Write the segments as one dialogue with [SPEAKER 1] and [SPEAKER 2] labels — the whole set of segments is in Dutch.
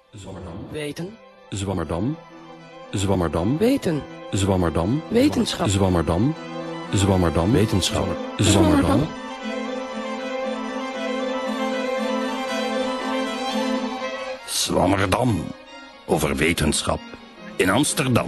[SPEAKER 1] Zwammerdam.
[SPEAKER 2] Weten.
[SPEAKER 1] Zwammerdam. Zwammerdam.
[SPEAKER 2] Weten.
[SPEAKER 1] Zwammerdam.
[SPEAKER 2] Wetenschap.
[SPEAKER 1] Zwammerdam. Zwammerdam.
[SPEAKER 2] Wetenschap.
[SPEAKER 1] Zwammerdam.
[SPEAKER 3] Zwammerdam. Over wetenschap. In Amsterdam.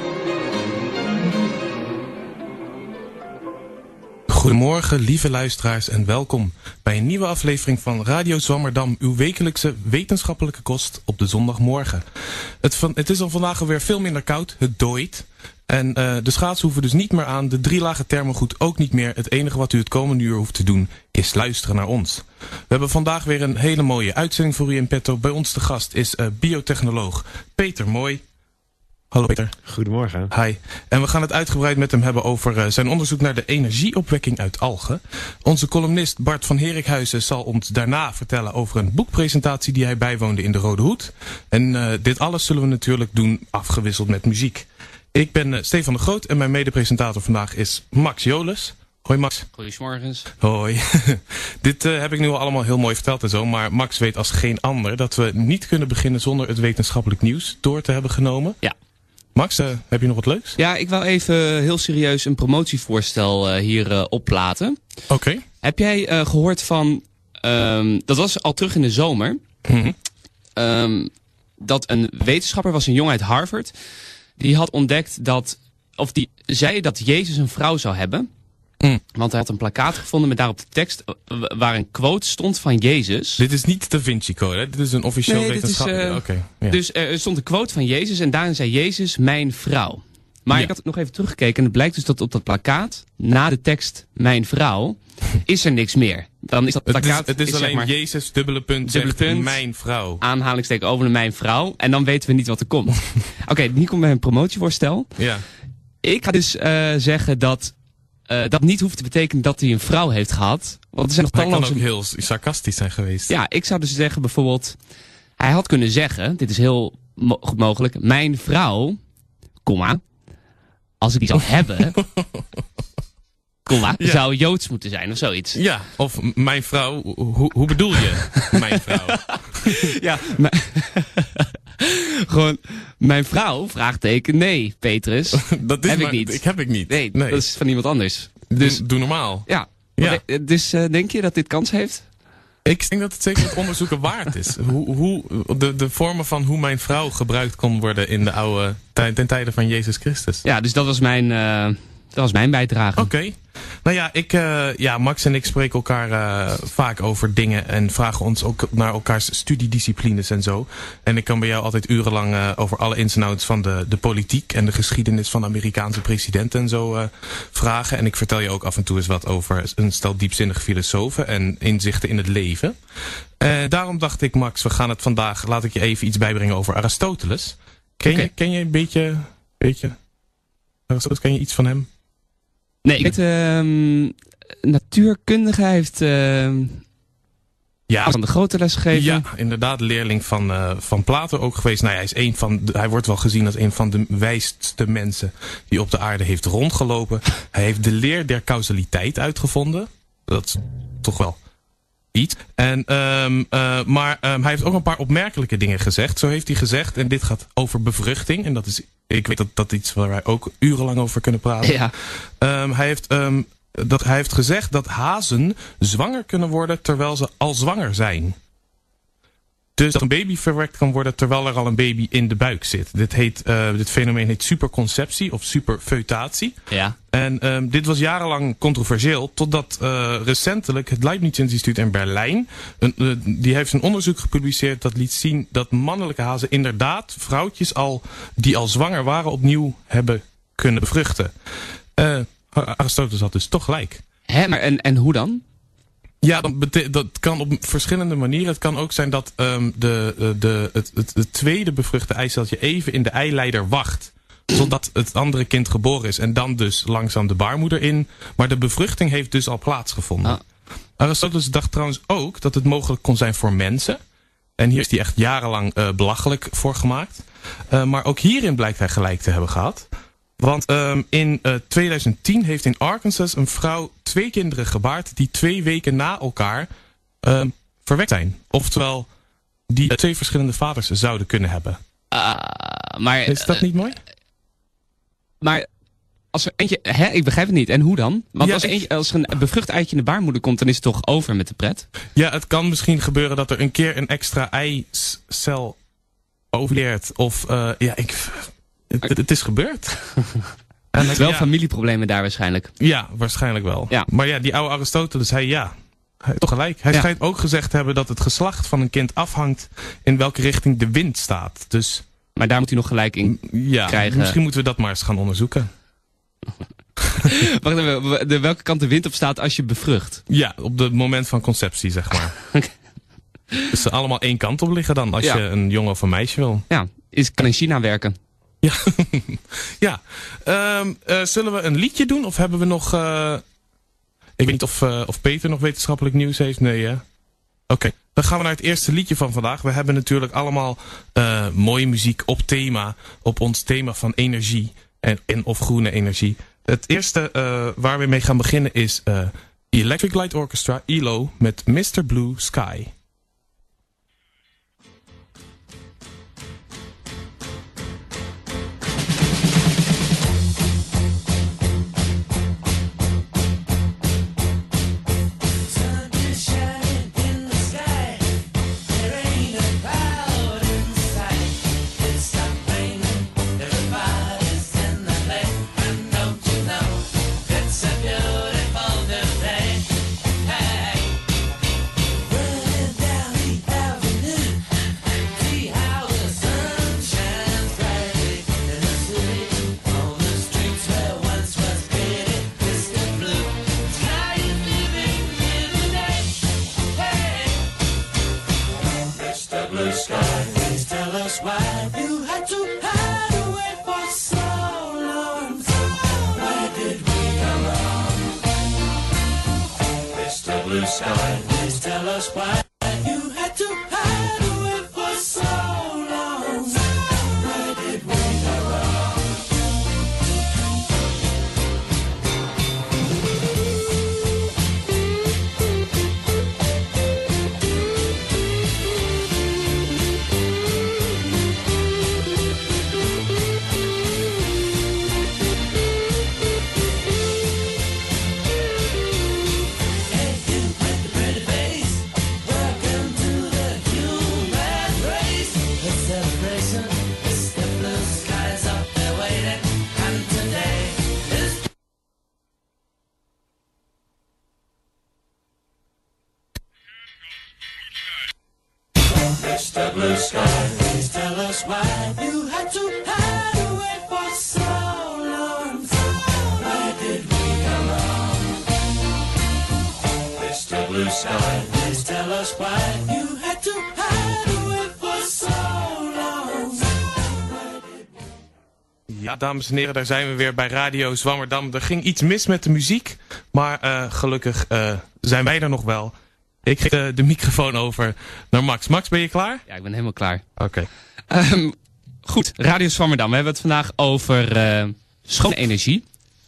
[SPEAKER 4] Goedemorgen, lieve luisteraars, en welkom bij een nieuwe aflevering van Radio Zwammerdam, uw wekelijkse wetenschappelijke kost op de zondagmorgen. Het is al vandaag alweer veel minder koud, het dooit. En de schaatsen hoeven dus niet meer aan, de 3 lagen thermogoed ook niet meer. Het enige wat u het komende uur hoeft te doen is luisteren naar ons. We hebben vandaag weer een hele mooie uitzending voor u in petto. Bij ons te gast is biotechnoloog Peter Mooi. Hallo Peter.
[SPEAKER 5] Goedemorgen.
[SPEAKER 4] Hi. En we gaan het uitgebreid met hem hebben over zijn onderzoek naar de energieopwekking uit algen. Onze columnist Bart van Herikhuizen zal ons daarna vertellen over een boekpresentatie die hij bijwoonde in de Rode Hoed. En dit alles zullen we natuurlijk doen afgewisseld met muziek. Ik ben Stefan de Groot en mijn medepresentator vandaag is Max Jolis. Hoi Max.
[SPEAKER 6] Goedemorgens.
[SPEAKER 4] Hoi. Dit heb ik nu al allemaal heel mooi verteld en zo, maar Max weet als geen ander dat we niet kunnen beginnen zonder het wetenschappelijk nieuws door te hebben genomen. Ja. Max, heb je nog wat leuks?
[SPEAKER 6] Ja, ik wil even heel serieus een promotievoorstel hier oplaten.
[SPEAKER 4] Oké.
[SPEAKER 6] Heb jij gehoord van, dat was al terug in de zomer, dat een wetenschapper was, een jongen uit Harvard, die had ontdekt dat, of die zei dat Jezus een vrouw zou hebben. Want hij had een plakkaat gevonden met daarop de tekst waar een quote stond van Jezus.
[SPEAKER 4] Dit is niet de Da Vinci Code, hè? Dit is een officieel wetenschap.
[SPEAKER 6] Ja. Dus er stond een quote van Jezus en daarin zei Jezus mijn vrouw. Maar ik had het nog even teruggekeken en het blijkt dus dat op dat plakkaat, na de tekst mijn vrouw, is er niks meer. Dan is dat plakkaat...
[SPEAKER 4] Het is alleen zeg maar, Jezus, dubbele punt, mijn vrouw.
[SPEAKER 6] Aanhalingsteken over mijn vrouw. En dan weten we niet wat er komt. Oké, hier komt mijn promotievoorstel.
[SPEAKER 4] Ja.
[SPEAKER 6] Ik ga dus zeggen dat dat niet hoeft te betekenen dat hij een vrouw heeft gehad. Want er zijn nog talloze...
[SPEAKER 4] Hij kan ook heel sarcastisch zijn geweest.
[SPEAKER 6] Ja, ik zou dus zeggen bijvoorbeeld... Hij had kunnen zeggen, dit is heel goed mogelijk... Mijn vrouw, komma... Als ik die zou hebben... komma, zou Joods moeten zijn of zoiets.
[SPEAKER 4] Ja, of mijn vrouw... Hoe bedoel je, mijn vrouw?
[SPEAKER 6] Ja, gewoon... Mijn vrouw, vraagteken, nee, Petrus.
[SPEAKER 4] Dat is
[SPEAKER 6] heb
[SPEAKER 4] maar,
[SPEAKER 6] ik niet.
[SPEAKER 4] Heb ik niet.
[SPEAKER 6] Nee, dat is van iemand anders. Dus,
[SPEAKER 4] doe normaal.
[SPEAKER 6] Ja.
[SPEAKER 4] Ja.
[SPEAKER 6] Dus denk je dat dit kans heeft?
[SPEAKER 4] Ik denk dat het zeker het onderzoeken waard is. De vormen van hoe mijn vrouw gebruikt kon worden in de oude... ten tijde van Jezus Christus.
[SPEAKER 6] Ja, dus dat was mijn bijdrage.
[SPEAKER 4] Oké. Nou ja, Max en ik spreken elkaar vaak over dingen en vragen ons ook naar elkaars studiedisciplines en zo. En ik kan bij jou altijd urenlang over alle ins en outs van de politiek en de geschiedenis van de Amerikaanse presidenten en zo vragen. En ik vertel je ook af en toe eens wat over een stel diepzinnige filosofen en inzichten in het leven. Daarom dacht ik, Max, we gaan het vandaag, laat ik je even iets bijbrengen over Aristoteles. Ken je een beetje Aristoteles, ken je iets van hem?
[SPEAKER 6] Nee, ik weet, natuurkundige heeft van de grote les gegeven.
[SPEAKER 4] Ja, inderdaad, leerling van Plato ook geweest. Nou, hij wordt wel gezien als een van de wijste mensen die op de aarde heeft rondgelopen. Hij heeft de leer der causaliteit uitgevonden. Dat is toch wel iets. Maar hij heeft ook een paar opmerkelijke dingen gezegd. Zo heeft hij gezegd, en dit gaat over bevruchting. En dat is, ik weet dat iets waar wij ook urenlang over kunnen praten.
[SPEAKER 6] Ja.
[SPEAKER 4] Hij heeft gezegd dat hazen zwanger kunnen worden terwijl ze al zwanger zijn. Dus dat een baby verwekt kan worden terwijl er al een baby in de buik zit. Dit fenomeen heet superconceptie of superfeutatie.
[SPEAKER 6] Ja.
[SPEAKER 4] En dit was jarenlang controversieel totdat recentelijk het Leibniz Instituut in Berlijn... die heeft een onderzoek gepubliceerd dat liet zien dat mannelijke hazen inderdaad vrouwtjes die al zwanger waren opnieuw hebben kunnen bevruchten. Aristoteles had dus toch gelijk.
[SPEAKER 6] Hè, maar en hoe dan?
[SPEAKER 4] Ja, dat kan op verschillende manieren. Het kan ook zijn dat het tweede bevruchte eiceltje even in de eileider wacht. Totdat het andere kind geboren is. En dan dus langzaam de baarmoeder in. Maar de bevruchting heeft dus al plaatsgevonden.
[SPEAKER 6] Ah.
[SPEAKER 4] Aristoteles dacht trouwens ook dat het mogelijk kon zijn voor mensen. En hier is hij echt jarenlang belachelijk voor gemaakt. Maar ook hierin blijkt hij gelijk te hebben gehad. Want in 2010 heeft in Arkansas een vrouw 2 kinderen gebaard die 2 weken na elkaar verwekt zijn. Oftewel, die 2 verschillende vaders zouden kunnen hebben.
[SPEAKER 6] Maar,
[SPEAKER 4] Is dat niet mooi?
[SPEAKER 6] Maar als er eentje... ik begrijp het niet. En hoe dan? Want als er een bevrucht eitje in de baarmoeder komt, dan is het toch over met de pret?
[SPEAKER 4] Ja, het kan misschien gebeuren dat er een keer een extra eicel overleert. Of, het is gebeurd.
[SPEAKER 6] En het wel familieproblemen daar waarschijnlijk.
[SPEAKER 4] Ja, waarschijnlijk wel.
[SPEAKER 6] Ja.
[SPEAKER 4] Maar ja, die oude Aristoteles, hij heeft toch gelijk. Hij schijnt ook gezegd te hebben dat het geslacht van een kind afhangt in welke richting de wind staat. Dus,
[SPEAKER 6] maar daar moet hij nog gelijk in krijgen.
[SPEAKER 4] Misschien moeten we dat maar eens gaan onderzoeken.
[SPEAKER 6] Wacht even, welke kant de wind op staat als je bevrucht?
[SPEAKER 4] Ja, op het moment van conceptie, zeg maar. Dus ze allemaal één kant op liggen dan, als je een jongen of een meisje wil.
[SPEAKER 6] Ja, kan in China werken.
[SPEAKER 4] Ja. Ja. Zullen we een liedje doen? Of hebben we nog... Ik weet niet of Peter nog wetenschappelijk nieuws heeft. Nee, hè? Oké. Dan gaan we naar het eerste liedje van vandaag. We hebben natuurlijk allemaal mooie muziek op thema. Op ons thema van energie. En of groene energie. Het eerste waar we mee gaan beginnen is Electric Light Orchestra, ELO, met Mr. Blue Sky. Ja, dames en heren, daar zijn we weer bij Radio Zwammerdam. Er ging iets mis met de muziek, maar gelukkig zijn wij er nog wel. Ik geef de microfoon over naar Max. Max, ben je klaar?
[SPEAKER 6] Ja, ik ben helemaal klaar.
[SPEAKER 4] Oké.
[SPEAKER 6] Goed, Radio Zwammerdam. We hebben het vandaag over schone energie.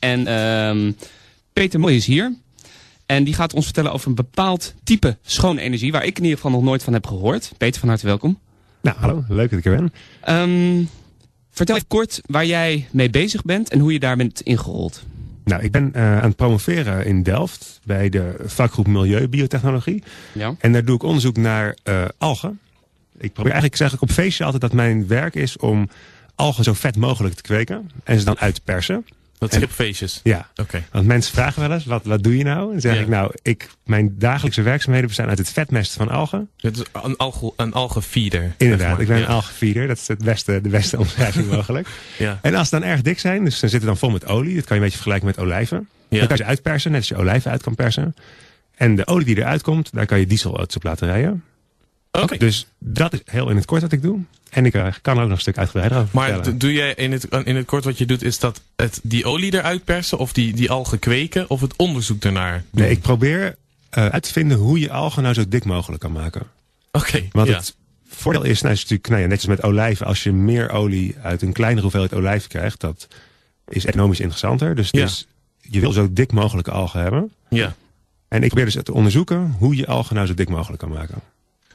[SPEAKER 6] En Peter Mooi is hier. En die gaat ons vertellen over een bepaald type schone energie, waar ik in ieder geval nog nooit van heb gehoord. Peter, van harte welkom.
[SPEAKER 2] Nou, hallo. Leuk dat ik er ben.
[SPEAKER 6] Vertel even kort waar jij mee bezig bent en hoe je daar bent ingerold.
[SPEAKER 2] Nou, ik ben aan het promoveren in Delft bij de vakgroep Milieubiotechnologie.
[SPEAKER 6] Ja.
[SPEAKER 2] En daar doe ik onderzoek naar algen. Ik probeer eigenlijk, zeg ik op feestje altijd, dat mijn werk is om algen zo vet mogelijk te kweken en ze dan uit te persen.
[SPEAKER 4] Dat is op feestjes?
[SPEAKER 2] Ja.
[SPEAKER 4] Oké.
[SPEAKER 2] Want mensen vragen wel eens, wat doe je nou? En dan zeg ik, nou, mijn dagelijkse werkzaamheden bestaan uit het vetmesten van algen.
[SPEAKER 4] Het is een algenfeeder.
[SPEAKER 2] Inderdaad, ik ben een algenfeeder. Dat is de beste omschrijving mogelijk.
[SPEAKER 4] Ja.
[SPEAKER 2] En als ze dan erg dik zijn, dus dan zitten dan vol met olie. Dat kan je een beetje vergelijken met olijven.
[SPEAKER 4] Ja.
[SPEAKER 2] Dan kan je ze uitpersen, net als je olijven uit kan persen. En de olie die eruit komt, daar kan je dieselauto's op laten rijden.
[SPEAKER 4] Oké.
[SPEAKER 2] Dus dat is heel in het kort wat ik doe. En ik kan er ook nog een stuk uitgebreider over
[SPEAKER 4] Maar
[SPEAKER 2] vertellen.
[SPEAKER 4] doe jij in het kort wat je doet, is dat die olie eruit persen of die algen kweken of het onderzoek ernaar doen?
[SPEAKER 2] Nee, ik probeer uit te vinden hoe je algen nou zo dik mogelijk kan maken.
[SPEAKER 4] Oké.
[SPEAKER 2] Want
[SPEAKER 4] ja.
[SPEAKER 2] het voordeel is, nou, is natuurlijk, net als met olijven, als je meer olie uit een kleinere hoeveelheid olijven krijgt, dat is economisch interessanter. Dus je wil zo dik mogelijke algen hebben.
[SPEAKER 4] Ja.
[SPEAKER 2] En ik probeer dus te onderzoeken hoe je algen nou zo dik mogelijk kan maken.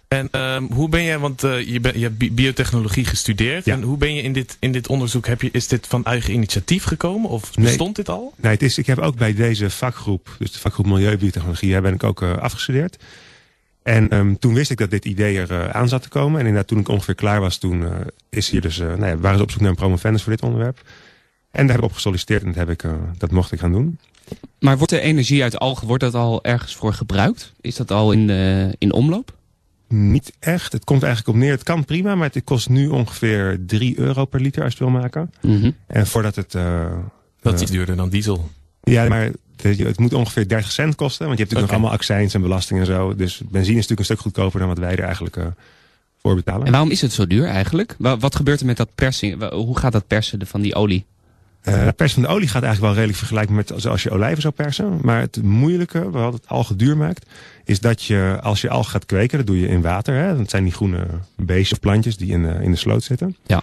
[SPEAKER 4] En hoe ben jij, want je hebt biotechnologie gestudeerd.
[SPEAKER 2] Ja.
[SPEAKER 4] En hoe ben je in dit onderzoek, is dit van eigen initiatief gekomen? Of bestond dit al?
[SPEAKER 2] Nee, ik heb ook bij deze vakgroep, dus de vakgroep Milieubiotechnologie, ben ik ook afgestudeerd. En toen wist ik dat dit idee er aan zat te komen. En inderdaad, toen ik ongeveer klaar was, toen is hier dus, waren ze op zoek naar een promovendus voor dit onderwerp. En daar heb ik op gesolliciteerd en dat mocht ik gaan doen.
[SPEAKER 6] Maar wordt de energie uit algen, wordt dat al ergens voor gebruikt? Is dat al in omloop?
[SPEAKER 2] Niet echt. Het komt eigenlijk op neer. Het kan prima, maar het kost nu ongeveer €3 per liter als je het wil maken.
[SPEAKER 6] Mm-hmm.
[SPEAKER 2] En voordat het...
[SPEAKER 4] Dat is iets duurder dan diesel.
[SPEAKER 2] Ja, maar het moet ongeveer 30 cent kosten. Want je hebt natuurlijk nog allemaal accijns en belasting en zo. Dus benzine is natuurlijk een stuk goedkoper dan wat wij er eigenlijk voor betalen.
[SPEAKER 6] En waarom is het zo duur eigenlijk? Wat gebeurt er met dat persing? Hoe gaat dat persen van die olie?
[SPEAKER 2] Het persen van de olie gaat eigenlijk wel redelijk vergelijken met zoals je olijven zou persen. Maar het moeilijke, wat het algen duur maakt, is dat je, als je algen gaat kweken, dat doe je in water. Hè? Dat zijn die groene beestjes of plantjes die in de sloot zitten.
[SPEAKER 6] Ja.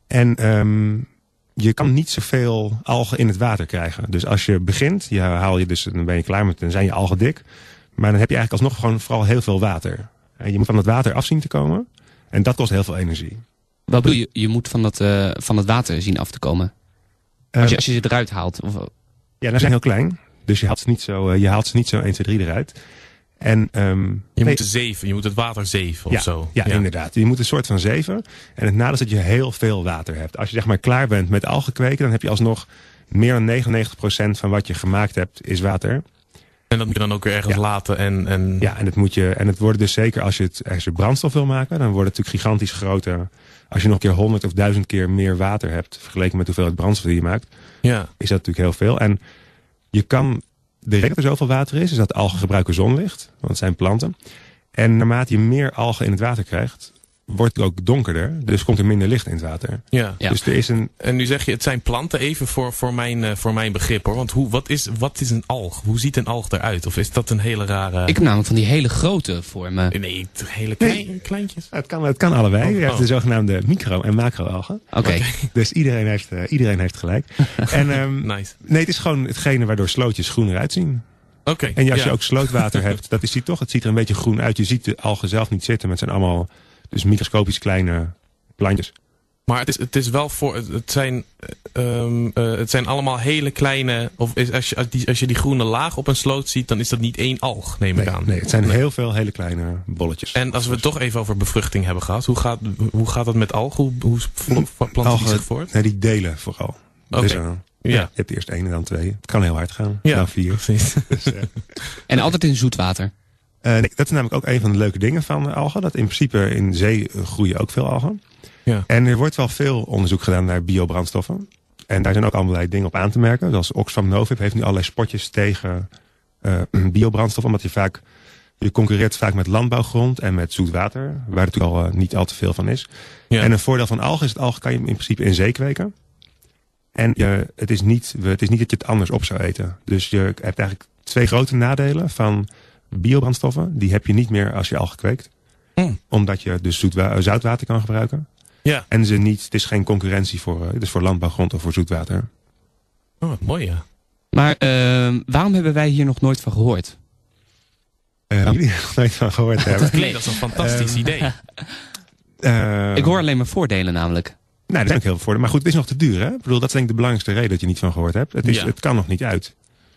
[SPEAKER 2] En je kan niet zoveel algen in het water krijgen. Dus als je begint, dan ben je klaar met, dan zijn je algen dik. Maar dan heb je eigenlijk alsnog gewoon vooral heel veel water. En je moet van het water af zien te komen. En dat kost heel veel energie.
[SPEAKER 6] Wat bedoel je? Je moet van het water zien af te komen? Als je ze eruit haalt? Of...
[SPEAKER 2] Ja, dan zijn heel klein. Dus je haalt ze niet zo 1, 2, 3 eruit. En,
[SPEAKER 4] je moet het water zeven of zo.
[SPEAKER 2] Ja, inderdaad. Je moet een soort van zeven. En het nadeel is dat je heel veel water hebt. Als je zeg maar klaar bent met algen kweken, dan heb je alsnog meer dan 99% van wat je gemaakt hebt is water.
[SPEAKER 4] En dat moet je dan ook weer ergens laten. En...
[SPEAKER 2] Ja, en het wordt dus zeker als je brandstof wil maken, dan wordt het natuurlijk gigantisch groter. Als je nog een keer 100 of 1000 keer meer water hebt, vergeleken met hoeveelheid brandstof die je maakt, is dat natuurlijk heel veel. En je kan, de reden dat er zoveel water is dat algen gebruiken zonlicht, want het zijn planten. En naarmate je meer algen in het water krijgt, wordt het ook donkerder. Dus komt er minder licht in het water.
[SPEAKER 4] Ja.
[SPEAKER 2] Dus er is
[SPEAKER 4] En nu zeg je, het zijn planten, even voor mijn begrip hoor. Want wat is een alg? Hoe ziet een alg eruit? Of is dat een hele rare...
[SPEAKER 6] Ik heb namelijk van die hele grote voor me.
[SPEAKER 4] Nee, hele kleintjes.
[SPEAKER 2] Het kan allebei. Je hebt de zogenaamde micro- en macro-algen.
[SPEAKER 6] Oké.
[SPEAKER 2] Dus iedereen heeft gelijk. En
[SPEAKER 4] Nice.
[SPEAKER 2] nee, het is gewoon hetgene waardoor slootjes groener uitzien.
[SPEAKER 4] Oké.
[SPEAKER 2] En als je ook slootwater hebt, dat is het ziet er een beetje groen uit. Je ziet de algen zelf niet zitten, maar het zijn allemaal dus microscopisch kleine plantjes.
[SPEAKER 4] Maar het is wel het zijn allemaal hele kleine, als je die groene laag op een sloot ziet, dan is dat niet één alg, neem ik aan.
[SPEAKER 2] Nee, het zijn heel veel hele kleine bolletjes.
[SPEAKER 4] En als we het toch even over bevruchting hebben gehad, hoe gaat dat met algen? Hoe planten die zich voort?
[SPEAKER 2] Nee, die delen vooral.
[SPEAKER 4] Oké.
[SPEAKER 2] Dus, je hebt eerst 1 en dan 2. Het kan heel hard gaan. Dan 4.
[SPEAKER 4] Precies.
[SPEAKER 2] Dus,
[SPEAKER 6] En altijd in zoetwater?
[SPEAKER 2] Nee, dat is namelijk ook een van de leuke dingen van algen. Dat in principe in zee groeien ook veel algen.
[SPEAKER 4] Ja.
[SPEAKER 2] En er wordt wel veel onderzoek gedaan naar biobrandstoffen. En daar zijn ook allerlei dingen op aan te merken. Zoals Oxfam Novib heeft nu allerlei spotjes tegen biobrandstof. Omdat je concurreert vaak met landbouwgrond en met zoet water. Waar natuurlijk al niet al te veel van is.
[SPEAKER 4] Ja.
[SPEAKER 2] En een voordeel van algen is, algen kan je in principe in zee kweken. En het is niet dat je het anders op zou eten. Dus je hebt eigenlijk 2 grote nadelen van biobrandstoffen. Die heb je niet meer als je algen kweekt. Omdat je dus zoutwater kan gebruiken.
[SPEAKER 4] Ja.
[SPEAKER 2] En het is geen concurrentie voor landbouwgrond of voor zoetwater.
[SPEAKER 4] Oh, wat mooi ja.
[SPEAKER 6] Maar waarom hebben wij hier nog nooit van gehoord?
[SPEAKER 2] Jullie er nog nooit van gehoord hebben.
[SPEAKER 4] Dat klinkt als een fantastisch idee.
[SPEAKER 6] Ik hoor alleen maar voordelen namelijk.
[SPEAKER 2] Nou, er zijn ook heel veel voordelen. Maar goed, het is nog te duur, hè? Ik bedoel, dat is denk ik de belangrijkste reden dat je niet van gehoord hebt. Het kan nog niet uit.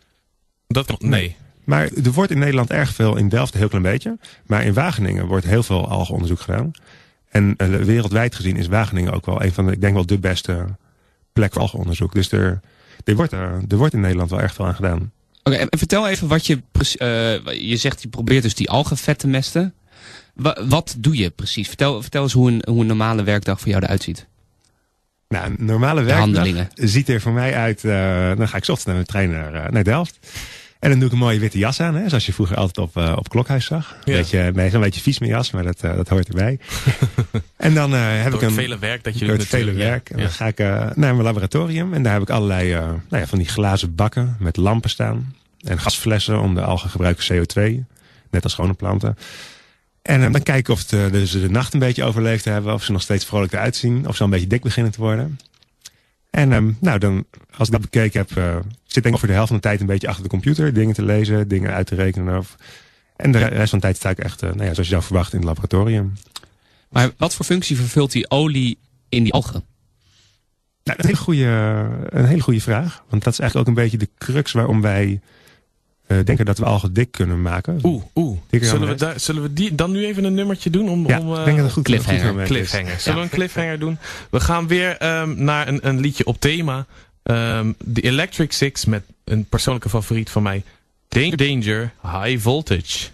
[SPEAKER 4] Nee.
[SPEAKER 2] Maar er wordt in Nederland erg veel, in Delft een heel klein beetje. Maar in Wageningen wordt heel veel algenonderzoek gedaan. En wereldwijd gezien is Wageningen ook wel een van de, ik denk wel de beste plek voor algenonderzoek. Dus er wordt in Nederland wel erg veel aan gedaan.
[SPEAKER 6] Oké, en vertel even wat je zegt, je probeert dus die algen vet te mesten. Wat doe je precies? Vertel eens hoe een normale werkdag voor jou eruit ziet.
[SPEAKER 2] Nou, een normale werkdag ziet er voor mij uit, dan ga ik 's ochtends met de trein naar Delft. En dan doe ik een mooie witte jas aan, hè, zoals je vroeger altijd op Klokhuis zag.
[SPEAKER 4] Ja.
[SPEAKER 2] Een beetje vies mijn jas, maar dat hoort erbij. En dan heb ik
[SPEAKER 4] het vele werk dat je
[SPEAKER 2] doet
[SPEAKER 4] doet.
[SPEAKER 2] Het vele werk. En dan ga ik naar mijn laboratorium. En daar heb ik allerlei van die glazen bakken met lampen staan. En gasflessen om de algen gebruiken CO2. Net als gewone planten. En dan kijken of ze de nacht een beetje overleefd hebben. Of ze nog steeds vrolijk eruit zien. Of ze al een beetje dik beginnen te worden. En dan, als ik dat bekeken heb, zit ik ongeveer de helft van de tijd een beetje achter de computer. Dingen te lezen, dingen uit te rekenen. En de rest van de tijd sta ik echt, zoals je zou verwachten, in het laboratorium.
[SPEAKER 6] Maar wat voor functie vervult die olie in die algen?
[SPEAKER 2] Nou, een hele goede vraag. Want dat is eigenlijk ook een beetje de crux waarom wij denken dat we algen dik kunnen maken.
[SPEAKER 4] Zullen we die dan nu even een nummertje doen?
[SPEAKER 2] Ik denk dat het een goed
[SPEAKER 4] cliffhanger.
[SPEAKER 2] is.
[SPEAKER 4] Zullen we een cliffhanger doen? We gaan weer naar een liedje op thema. The Electric Six met een persoonlijke favoriet van mij. Danger, High Voltage.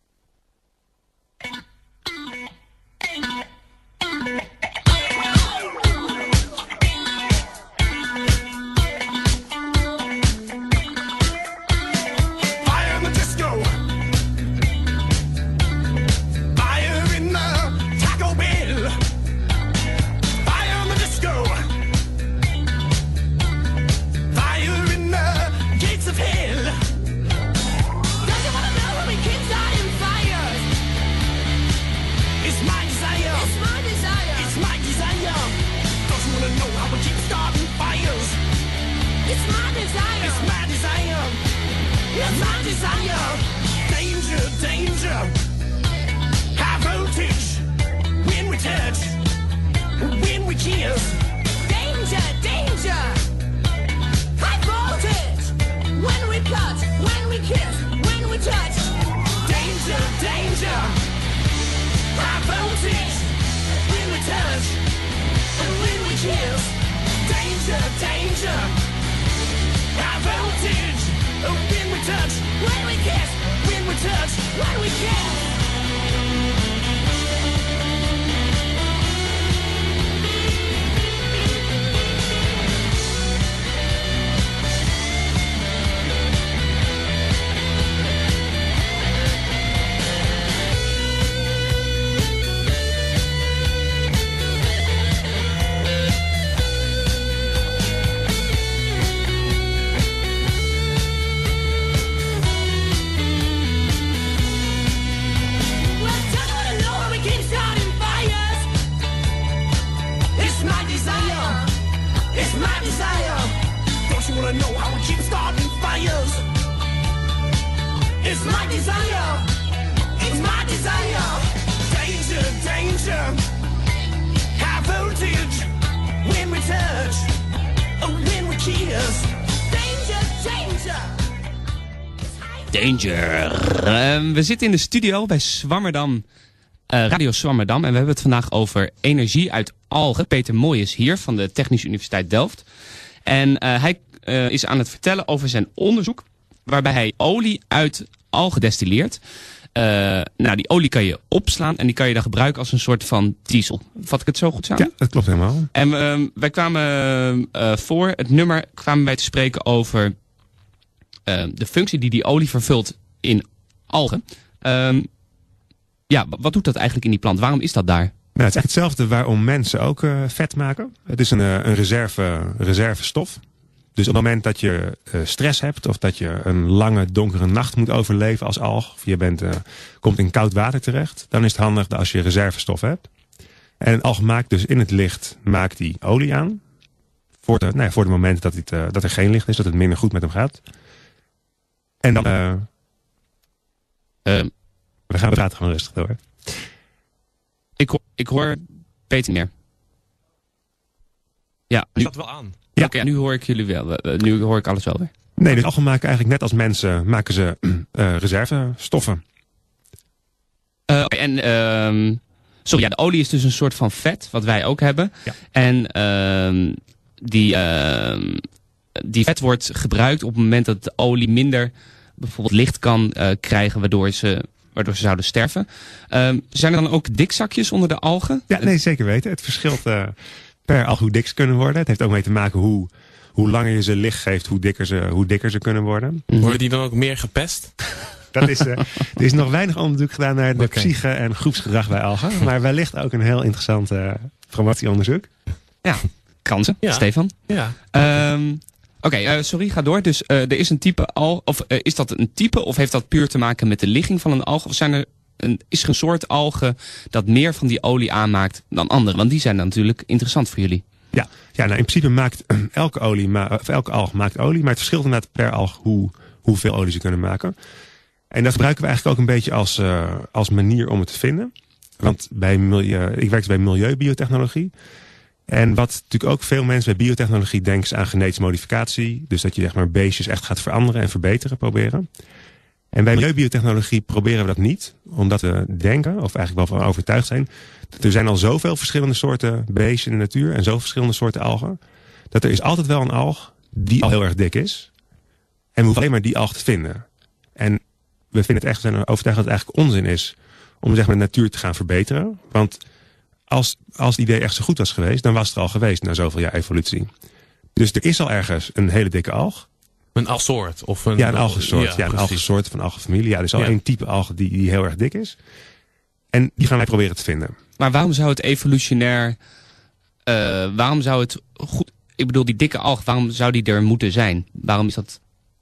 [SPEAKER 6] Danger. We zitten in de studio bij Zwammerdam, Radio Zwammerdam. En we hebben het vandaag over energie uit algen. Peter Mooij is hier van de Technische Universiteit Delft. En hij is aan het vertellen over zijn onderzoek waarbij hij olie uit algen destilleert. Die olie kan je opslaan en die kan je dan gebruiken als een soort van diesel. Vat ik het zo goed samen?
[SPEAKER 2] Ja, dat klopt helemaal.
[SPEAKER 6] En wij kwamen voor het nummer kwamen wij te spreken over de functie die olie vervult in algen. Wat doet dat eigenlijk in die plant? Waarom is dat daar?
[SPEAKER 2] Nou, het is echt hetzelfde waarom mensen ook vet maken. Het is een reservestof. Dus op het moment dat je stress hebt of dat je een lange donkere nacht moet overleven als alg, of je komt in koud water terecht, dan is het handig als je reservestof hebt. En een alg maakt dus in het licht die olie aan. Voor de momenten dat er geen licht is, dat het minder goed met hem gaat. En dan we praten gewoon rustig door.
[SPEAKER 6] Ik hoor Peter meer. Ja,
[SPEAKER 4] nu staat wel aan.
[SPEAKER 6] Ja. Oké, nu hoor ik jullie wel. Nu hoor ik alles wel weer.
[SPEAKER 2] Nee, dus algen maken eigenlijk net als mensen maken ze reservestoffen.
[SPEAKER 6] De olie is dus een soort van vet, wat wij ook hebben.
[SPEAKER 2] Ja.
[SPEAKER 6] En die vet wordt gebruikt op het moment dat de olie minder bijvoorbeeld licht kan krijgen, waardoor ze zouden sterven. Zijn er dan ook dikzakjes onder de algen?
[SPEAKER 2] Ja, nee, zeker weten. Het verschilt per alg hoe dik ze kunnen worden. Het heeft ook mee te maken hoe langer je ze licht geeft, hoe dikker ze kunnen worden.
[SPEAKER 4] Worden die dan ook meer gepest?
[SPEAKER 2] Er is nog weinig onderzoek gedaan naar de psyche en groepsgedrag bij algen. Maar wellicht ook een heel interessant promotieonderzoek.
[SPEAKER 6] Ja, kansen. Ja. Stefan?
[SPEAKER 4] Ja.
[SPEAKER 6] Sorry, ga door. Dus er is een type alg, of is dat een type, of heeft dat puur te maken met de ligging van een alg? Of is er een soort algen dat meer van die olie aanmaakt dan andere? Want die zijn dan natuurlijk interessant voor jullie.
[SPEAKER 2] Ja, in principe maakt elke alg maakt olie, maar het verschilt inderdaad per alg hoeveel olie ze kunnen maken. En dat gebruiken we eigenlijk ook een beetje als manier om het te vinden. Want ik werk bij milieubiotechnologie. En wat natuurlijk ook veel mensen bij biotechnologie denken aan genetische modificatie. Dus dat je zeg maar beestjes echt gaat veranderen en verbeteren proberen. En bij milieubiotechnologie proberen we dat niet. Omdat we denken, of eigenlijk wel van overtuigd zijn, dat er zijn al zoveel verschillende soorten beestjes in de natuur en zoveel verschillende soorten algen. Dat er is altijd wel een alg die al heel erg dik is. En we hoeven alleen maar die alg te vinden. En we vinden het echt, zijn overtuigd dat het eigenlijk onzin is om zeg maar de natuur te gaan verbeteren. Want als het idee echt zo goed was geweest, dan was het er al geweest na zoveel jaar evolutie. Dus er is al ergens een hele dikke alg.
[SPEAKER 4] Een algsoort? Of
[SPEAKER 2] een algensoort. Ja, een algensoort van algenfamilie. Ja, er is al één type alg die heel erg dik is. En die gaan wij proberen te vinden.
[SPEAKER 6] Maar waarom zou het evolutionair... waarom zou het goed... Ik bedoel, die dikke alg, waarom zou die er moeten zijn? Waarom is dat...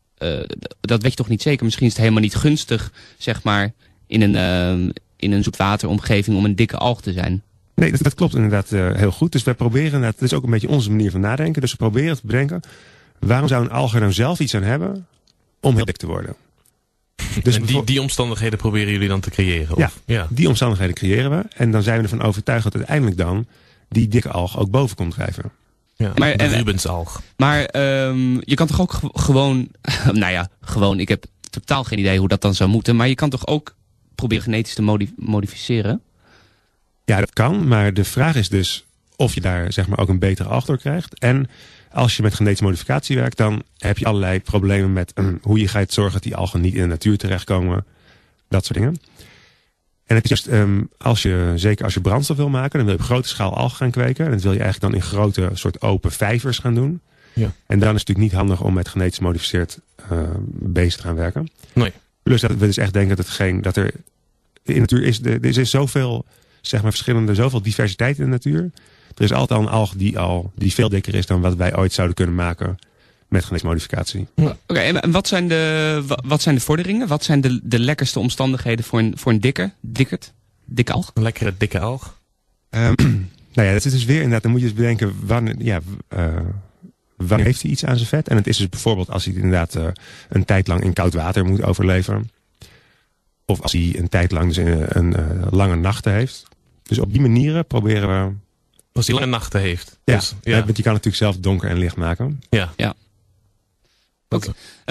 [SPEAKER 6] dat weet je toch niet zeker? Misschien is het helemaal niet gunstig, zeg maar, in een zoetwateromgeving om een dikke alg te zijn.
[SPEAKER 2] Nee, dat klopt inderdaad heel goed. Dus wij proberen inderdaad, dat is ook een beetje onze manier van nadenken. Dus we proberen te bedenken, waarom zou een alg er nou zelf iets aan hebben om heel dik te worden? Dus
[SPEAKER 4] en die omstandigheden proberen jullie dan te creëren?
[SPEAKER 2] Ja, die omstandigheden creëren we. En dan zijn we ervan overtuigd dat uiteindelijk dan die dikke alg ook boven komt drijven.
[SPEAKER 4] Ja, maar, de Rubensalg.
[SPEAKER 6] Maar je kan toch ook gewoon... gewoon, ik heb totaal geen idee hoe dat dan zou moeten. Maar je kan toch ook proberen genetisch te modificeren?
[SPEAKER 2] Ja, dat kan. Maar de vraag is dus of je daar zeg maar ook een betere alg door krijgt. En als je met genetische modificatie werkt, dan heb je allerlei problemen met hoe je gaat zorgen dat die algen niet in de natuur terechtkomen. Dat soort dingen. En het is juist, zeker als je brandstof wil maken, dan wil je op grote schaal algen gaan kweken. En dat wil je eigenlijk dan in grote soort open vijvers gaan doen. Ja. En dan is het natuurlijk niet handig om met genetisch gemodificeerd beesten te gaan werken.
[SPEAKER 4] Nee.
[SPEAKER 2] Plus dat we dus echt denken dat er in de natuur is, er is zoveel, zeg maar zoveel diversiteit in de natuur. Er is altijd al een alg die veel dikker is dan wat wij ooit zouden kunnen maken met genetische modificatie.
[SPEAKER 6] Ja. Oké, en wat zijn de vorderingen? Wat zijn de lekkerste omstandigheden voor een dikke alg?
[SPEAKER 4] Een lekkere dikke alg?
[SPEAKER 2] Nou ja, dat is dus weer inderdaad, dan moet je dus bedenken wanneer heeft hij iets aan zijn vet. En het is dus bijvoorbeeld als hij inderdaad een tijd lang in koud water moet overleven. Of als hij een tijd lang dus een lange nachten heeft. Dus op die manieren proberen we...
[SPEAKER 4] Als hij lange nachten heeft.
[SPEAKER 2] Ja,
[SPEAKER 4] dus,
[SPEAKER 2] ja. Want je kan natuurlijk zelf donker en licht maken.
[SPEAKER 6] Ja. Okay.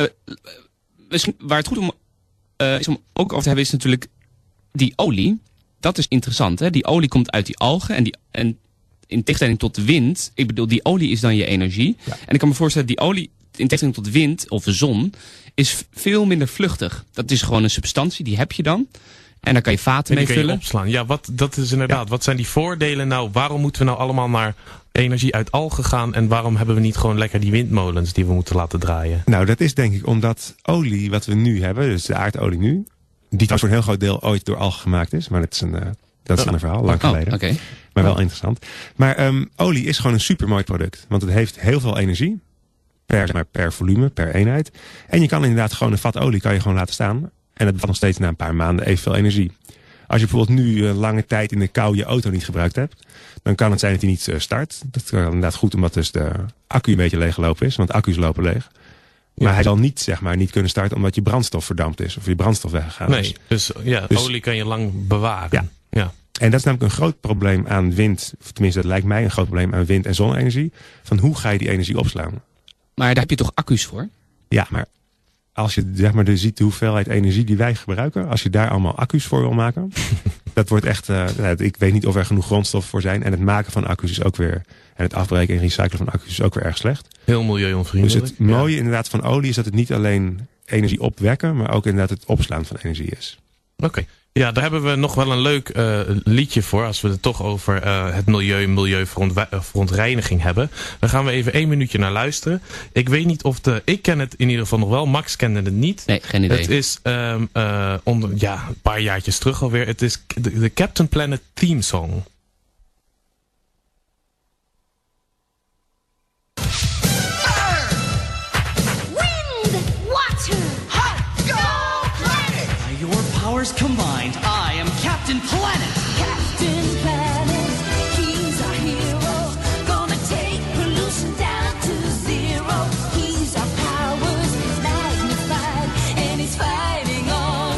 [SPEAKER 6] Waar het goed om is om ook over te hebben is natuurlijk die olie. Dat is interessant. Hè? Die olie komt uit die algen en in tegenstelling tot de wind. Ik bedoel, die olie is dan je energie. Ja. En ik kan me voorstellen, die olie in tegenstelling tot wind of de zon is veel minder vluchtig. Dat is gewoon een substantie, die heb je dan. En daar kan je vaten mee vullen.
[SPEAKER 4] Kan je opslaan. Ja, dat is inderdaad. Ja. Wat zijn die voordelen nou? Waarom moeten we nou allemaal naar energie uit algen gaan? En waarom hebben we niet gewoon lekker die windmolens die we moeten laten draaien?
[SPEAKER 2] Nou, dat is denk ik omdat olie wat we nu hebben, dus de aardolie nu, die trouwens voor een heel groot deel ooit door algen gemaakt is. Maar dat is een verhaal, lang geleden.
[SPEAKER 6] Okay.
[SPEAKER 2] Maar wel interessant. Maar olie is gewoon een supermooi product. Want het heeft heel veel energie. Per volume, per eenheid. En je kan inderdaad gewoon een vat olie kan je gewoon laten staan. En het bevat nog steeds na een paar maanden evenveel energie. Als je bijvoorbeeld nu lange tijd in de kou je auto niet gebruikt hebt, dan kan het zijn dat hij niet start. Dat kan inderdaad goed omdat dus de accu een beetje leeggelopen is. Want accu's lopen leeg. Maar hij zal niet, zeg maar, niet kunnen starten omdat je brandstof verdampt is. Of je brandstof weggegaan is.
[SPEAKER 4] Nee, dus olie kan je lang bewaren. Ja.
[SPEAKER 2] En dat is namelijk een groot probleem aan wind. Of tenminste, dat lijkt mij een groot probleem aan wind- en zonne-energie. Van hoe ga je die energie opslaan?
[SPEAKER 6] Maar daar heb je toch accu's voor?
[SPEAKER 2] Ja, maar als je zeg maar ziet de hoeveelheid energie die wij gebruiken, als je daar allemaal accu's voor wil maken, dat wordt echt, ik weet niet of er genoeg grondstoffen voor zijn. En het maken van accu's is ook weer, en het afbreken en recyclen van accu's is ook weer erg slecht.
[SPEAKER 4] Heel milieuonvriendelijk.
[SPEAKER 2] Dus het mooie inderdaad van olie is dat het niet alleen energie opwekken, maar ook inderdaad het opslaan van energie is.
[SPEAKER 4] Oké. Ja, daar hebben we nog wel een leuk liedje voor. Als we het toch over het milieuverontreiniging hebben. Dan gaan we even 1 minuutje naar luisteren. Ik weet niet of ik ken het in ieder geval nog wel. Max kende het niet.
[SPEAKER 6] Nee, geen idee.
[SPEAKER 4] Het is een paar jaartjes terug alweer. Het is de Captain Planet theme song.
[SPEAKER 5] Combined, I am Captain Planet. Captain Planet, he's our hero. Gonna take pollution down to zero. He's our powers magnified, and he's fighting on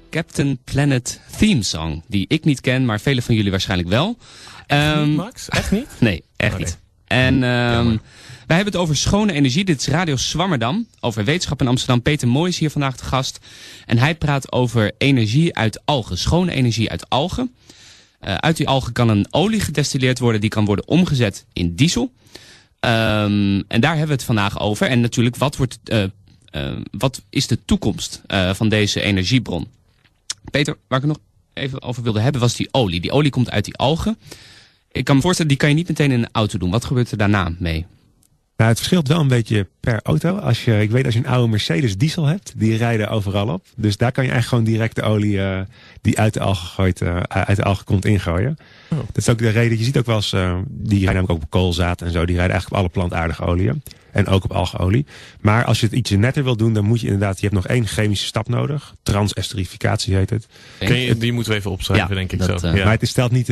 [SPEAKER 6] Captain Planet theme song. Die ik niet ken, maar velen van jullie waarschijnlijk wel.
[SPEAKER 4] Max? Echt niet?
[SPEAKER 6] Nee, echt niet. En wij hebben het over schone energie. Dit is Radio Zwammerdam. Over wetenschap in Amsterdam. Peter Mooi is hier vandaag de gast. En hij praat over energie uit algen. Schone energie uit algen. Uit die algen kan een olie gedestilleerd worden. Die kan worden omgezet in diesel. En daar hebben we het vandaag over. En natuurlijk, wat is de toekomst van deze energiebron? Peter, waar ik het nog even over wilde hebben, was die olie. Die olie komt uit die algen. Ik kan me voorstellen, die kan je niet meteen in een auto doen. Wat gebeurt er daarna mee?
[SPEAKER 2] Nou, het verschilt wel een beetje per auto. Ik weet als je een oude Mercedes diesel hebt, die rijden overal op. Dus daar kan je eigenlijk gewoon direct de olie die uit de algen komt ingooien. Oh. Dat is ook de reden, je ziet ook wel eens, die rijden namelijk ook op koolzaad en zo. Die rijden eigenlijk op alle plantaardige oliën. En ook op algeolie. Maar als je het ietsje netter wil doen, dan moet je inderdaad, je hebt nog 1 chemische stap nodig. Transesterificatie heet het.
[SPEAKER 4] Die moeten we even opschrijven, denk ik zo.
[SPEAKER 2] Maar het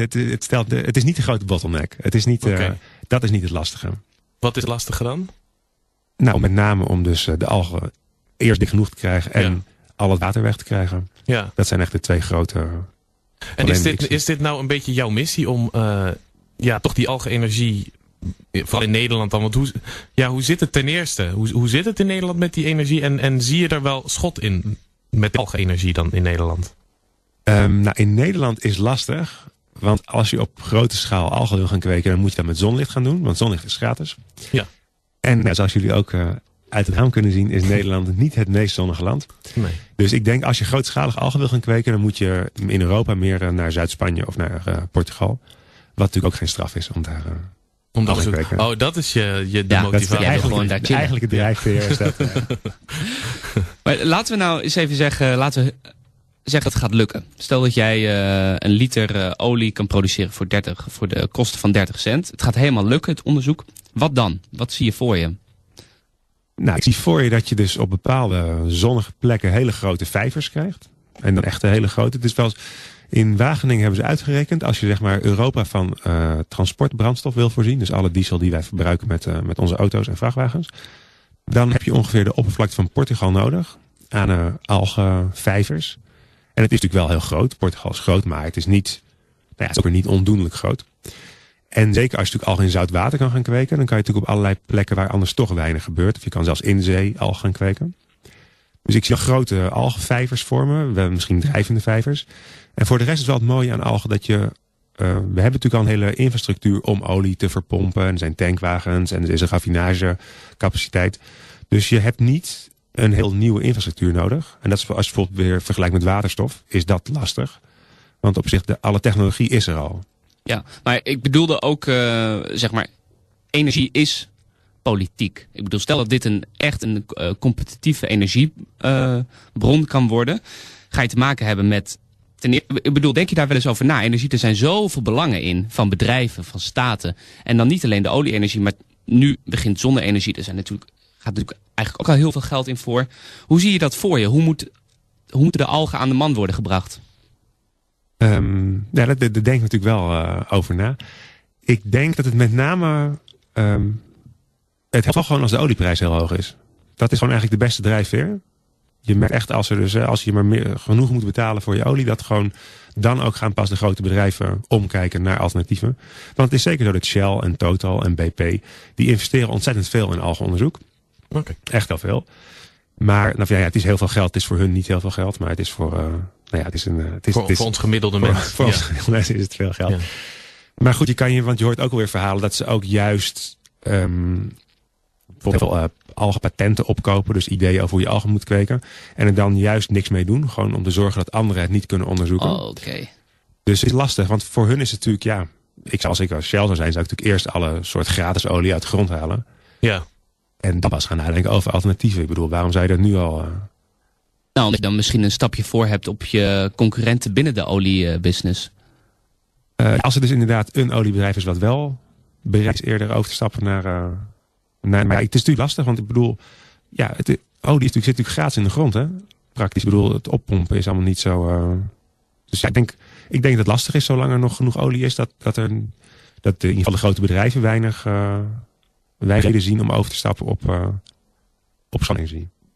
[SPEAKER 2] is niet de grote bottleneck. Het is niet, dat is niet het lastige.
[SPEAKER 4] Wat is lastiger dan?
[SPEAKER 2] Nou, met name om dus de algen eerst dik genoeg te krijgen en al het water weg te krijgen. Ja. Dat zijn echt de 2 grote.
[SPEAKER 4] En is dit nou een beetje jouw missie om toch die algenenergie, vooral in Nederland dan? Want hoe zit het ten eerste? Hoe zit het in Nederland met die energie? En zie je er wel schot in met de algenenergie dan in Nederland?
[SPEAKER 2] Nou, in Nederland is lastig. Want als je op grote schaal algen wil gaan kweken, dan moet je dat met zonlicht gaan doen. Want zonlicht is gratis. Ja. En zoals jullie ook uit het raam kunnen zien, is Nederland niet het meest zonnige land. Nee. Dus ik denk, als je grootschalig algen wil gaan kweken, dan moet je in Europa meer naar Zuid-Spanje of naar Portugal. Wat natuurlijk ook geen straf is om daar algen te kweken.
[SPEAKER 4] Oh, dat is je de motivatie.
[SPEAKER 2] Eigenlijk het drijfveer is dat.
[SPEAKER 6] Maar laten we nou eens even zeggen, dat het gaat lukken. Stel dat jij een liter olie kan produceren voor de kosten van 30 cent. Het gaat helemaal lukken, het onderzoek. Wat dan? Wat zie je voor je?
[SPEAKER 2] Nou, ik zie voor je dat je dus op bepaalde zonnige plekken hele grote vijvers krijgt. En dan echt een hele grote. Het is wel eens, in Wageningen hebben ze uitgerekend, als je zeg maar Europa van transportbrandstof wil voorzien, dus alle diesel die wij verbruiken met onze auto's en vrachtwagens, dan heb je ongeveer de oppervlakte van Portugal nodig aan algenvijvers. En het is natuurlijk wel heel groot. Portugal is groot, maar het is niet, het is ook weer niet ondoenlijk groot. En zeker als je natuurlijk algen in zout water kan gaan kweken, dan kan je natuurlijk op allerlei plekken waar anders toch weinig gebeurt. Of je kan zelfs in zee algen gaan kweken. Dus ik zie grote algenvijvers vormen. We hebben misschien drijvende vijvers. En voor de rest is wel het mooie aan algen dat we hebben natuurlijk al een hele infrastructuur om olie te verpompen. En er zijn tankwagens en er is een raffinagecapaciteit. Dus je hebt niet een heel nieuwe infrastructuur nodig. En dat is, als je bijvoorbeeld weer vergelijkt met waterstof, is dat lastig. Want op zich, alle technologie is er al.
[SPEAKER 6] Ja, maar ik bedoelde ook, energie is politiek. Ik bedoel, stel dat dit echt een competitieve energiebron kan worden, ga je te maken hebben met. Ik bedoel, denk je daar wel eens over na? Energie, er zijn zoveel belangen in, van bedrijven, van staten. En dan niet alleen de olie-energie, maar nu begint zonne-energie. Gaat natuurlijk eigenlijk ook al heel veel geld in voor. Hoe zie je dat voor je? Hoe moeten de algen aan de man worden gebracht?
[SPEAKER 2] Daar denk ik natuurlijk wel over na. Ik denk dat het met name het helpt wel gewoon als de olieprijs heel hoog is. Dat is gewoon eigenlijk de beste drijfveer. Je merkt echt als je maar genoeg moet betalen voor je olie, dat gewoon dan ook gaan pas de grote bedrijven omkijken naar alternatieven. Want het is zeker zo dat Shell en Total en BP, die investeren ontzettend veel in algenonderzoek. Okay. Echt heel veel. Maar het is heel veel geld. Het is voor hun niet heel veel geld, maar het is voor
[SPEAKER 4] voor ons gemiddelde mens.
[SPEAKER 2] Voor ons gemiddelde mensen is het veel geld. Ja. Maar goed, want je hoort ook alweer verhalen dat ze ook juist bijvoorbeeld algenpatenten opkopen. Dus ideeën over hoe je algen moet kweken. En er dan juist niks mee doen. Gewoon om te zorgen dat anderen het niet kunnen onderzoeken.
[SPEAKER 6] Oh, okay.
[SPEAKER 2] Dus het is lastig. Want voor hun is het natuurlijk, als ik als Shell zou zijn, zou ik natuurlijk eerst alle soort gratis olie uit de grond halen. Ja. En dan pas gaan nadenken over alternatieven. Ik bedoel, waarom zou je dat nu al?
[SPEAKER 6] Nou, omdat je dan misschien een stapje voor hebt op je concurrenten binnen de oliebusiness.
[SPEAKER 2] Als er dus inderdaad een oliebedrijf is wat wel bereid is eerder over te stappen naar. Maar het is natuurlijk lastig, want ik bedoel, olie zit natuurlijk gratis in de grond, hè? Praktisch. Ik bedoel, het oppompen is allemaal niet zo. Dus ik denk dat het lastig is, zolang er nog genoeg olie is, dat in ieder geval de grote bedrijven weinig reden zien om over te stappen op zonne-energie.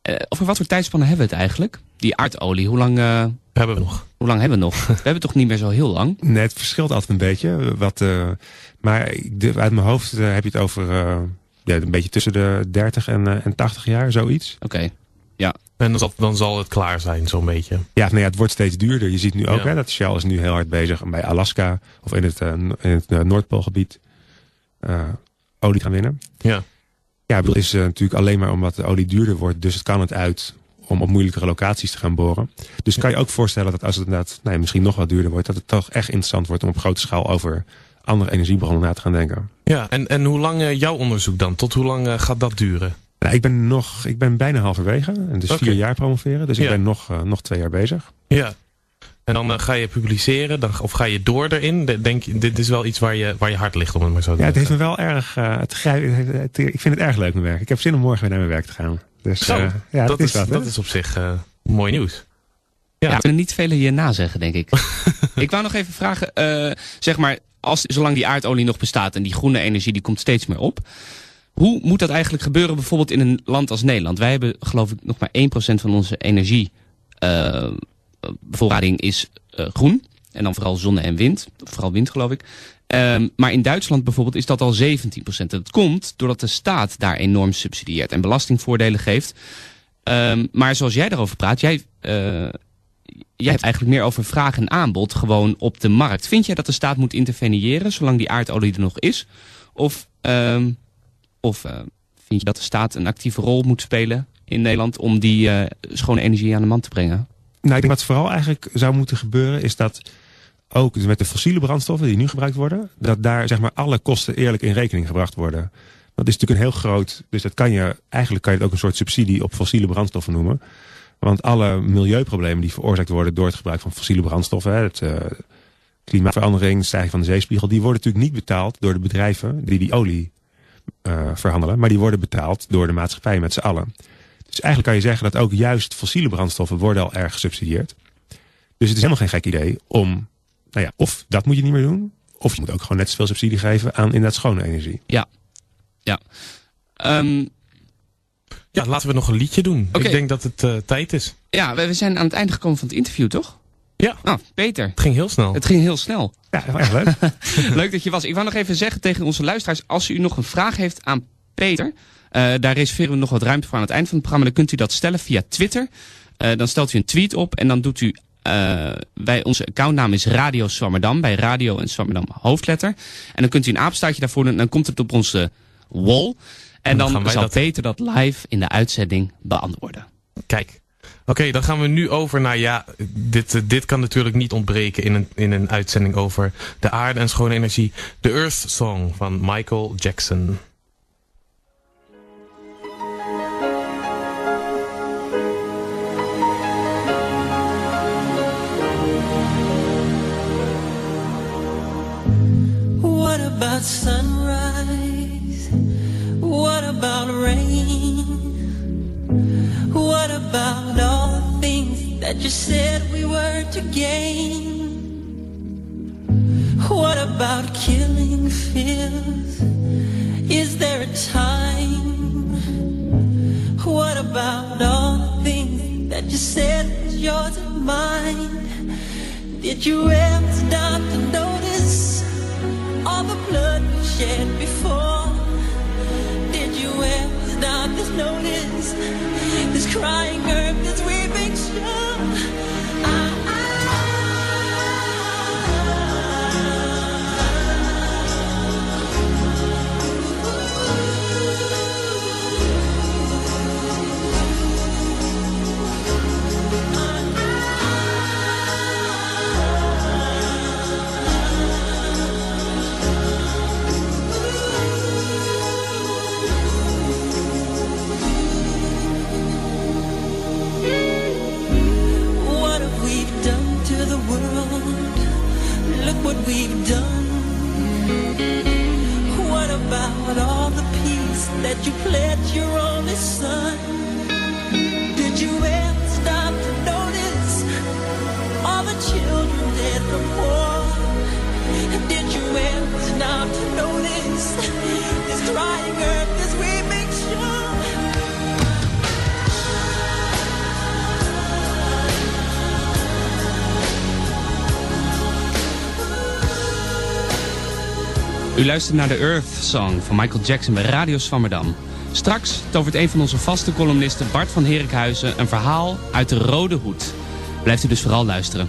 [SPEAKER 6] Over wat voor tijdspannen hebben we het eigenlijk? Die aardolie, hoe lang
[SPEAKER 4] hebben we nog?
[SPEAKER 6] Hoe lang hebben we nog? We hebben toch niet meer zo heel lang?
[SPEAKER 2] Nee, het verschilt altijd een beetje. Maar uit mijn hoofd heb je het over een beetje tussen de 30 en 80 jaar, zoiets.
[SPEAKER 6] Oké, ja.
[SPEAKER 4] En dan zal het klaar zijn, zo'n beetje.
[SPEAKER 2] Ja, het wordt steeds duurder. Je ziet nu ook dat Shell is nu heel hard bezig bij Alaska of in het Noordpoolgebied olie gaan winnen.
[SPEAKER 4] Ja.
[SPEAKER 2] Ja, het is natuurlijk alleen maar omdat de olie duurder wordt. Dus het kan het uit om op moeilijkere locaties te gaan boren. Dus kan je ook voorstellen dat als het inderdaad misschien nog wat duurder wordt, dat het toch echt interessant wordt om op grote schaal over andere energiebronnen na te gaan denken.
[SPEAKER 4] Ja, en hoe lang jouw onderzoek dan? Tot hoe lang gaat dat duren?
[SPEAKER 2] Nou, ik ben bijna halverwege. En dus 4 jaar promoveren. Dus ik ben nog 2 jaar bezig.
[SPEAKER 4] Ja. En dan ga je publiceren, of ga je door erin? Denk je, dit is wel iets waar je hart ligt, om het maar zo te zeggen.
[SPEAKER 2] Ja, het heeft me wel erg... ik vind het erg leuk, mijn werk. Ik heb zin om morgen weer naar mijn werk te gaan. Dus,
[SPEAKER 4] dat is op zich mooi nieuws.
[SPEAKER 6] Ja, we kunnen niet velen hierna zeggen, denk ik. Ik wou nog even vragen, zeg maar, zolang die aardolie nog bestaat en die groene energie die komt steeds meer op. Hoe moet dat eigenlijk gebeuren bijvoorbeeld in een land als Nederland? Wij hebben geloof ik nog maar 1% van onze energiebevoorrading is groen. En dan vooral zonne en wind. Vooral wind geloof ik. Maar in Duitsland bijvoorbeeld is dat al 17%. Dat komt doordat de staat daar enorm subsidieert en belastingvoordelen geeft. Maar zoals jij daarover praat, jij hebt eigenlijk meer over vraag en aanbod gewoon op de markt. Vind jij dat de staat moet interveneren zolang die aardolie er nog is? Of vind je dat de staat een actieve rol moet spelen in Nederland om die schone energie aan de man te brengen?
[SPEAKER 2] Nou, ik denk wat vooral eigenlijk zou moeten gebeuren is dat ook met de fossiele brandstoffen die nu gebruikt worden, dat daar zeg maar alle kosten eerlijk in rekening gebracht worden. Dat is natuurlijk een heel groot, dus eigenlijk kan je het ook een soort subsidie op fossiele brandstoffen noemen. Want alle milieuproblemen die veroorzaakt worden door het gebruik van fossiele brandstoffen, klimaatverandering, de stijging van de zeespiegel, die worden natuurlijk niet betaald door de bedrijven die olie verhandelen, maar die worden betaald door de maatschappij met z'n allen. Dus eigenlijk kan je zeggen dat ook juist fossiele brandstoffen worden al erg gesubsidieerd. Dus het is helemaal geen gek idee om, of dat moet je niet meer doen, of je moet ook gewoon net zoveel subsidie geven aan inderdaad schone energie.
[SPEAKER 6] Ja.
[SPEAKER 4] Ja, laten we nog een liedje doen.
[SPEAKER 6] Okay.
[SPEAKER 4] Ik denk dat het tijd is.
[SPEAKER 6] Ja, we zijn aan het einde gekomen van het interview, toch?
[SPEAKER 4] Ja.
[SPEAKER 6] Nou, Peter.
[SPEAKER 4] Het ging heel snel.
[SPEAKER 6] Het ging heel snel.
[SPEAKER 2] Ja, erg leuk.
[SPEAKER 6] Leuk dat je was. Ik wou nog even zeggen tegen onze luisteraars, als u nog een vraag heeft aan Peter, daar reserveren we nog wat ruimte voor aan het eind van het programma. Dan kunt u dat stellen via Twitter. Dan stelt u een tweet op en dan doet u, onze accountnaam is Radio Zwammerdam, bij Radio en Zwammerdam hoofdletter. En dan kunt u een apenstaartje daarvoor doen en dan komt het op onze wall. En dan zal Peter dat live in de uitzending beantwoorden.
[SPEAKER 4] Kijk. Oké, dan gaan we nu over naar, dit kan natuurlijk niet ontbreken in een uitzending over de aarde en schone energie. The Earth Song van Michael Jackson.
[SPEAKER 5] What about sunrise? What about rain? What about all the things that you said we were to gain? What about killing fears? Is there a time? What about all the things that you said was yours and mine? Did you ever stop to notice all the blood we shed before? Did you ever stop to notice this crying earth, this weeping shore?
[SPEAKER 6] U luistert naar de Earth Song van Michael Jackson bij Radio Zwammerdam. Straks tovert een van onze vaste columnisten Bart van Herikhuizen een verhaal uit de Rode Hoed. Blijft u dus vooral luisteren.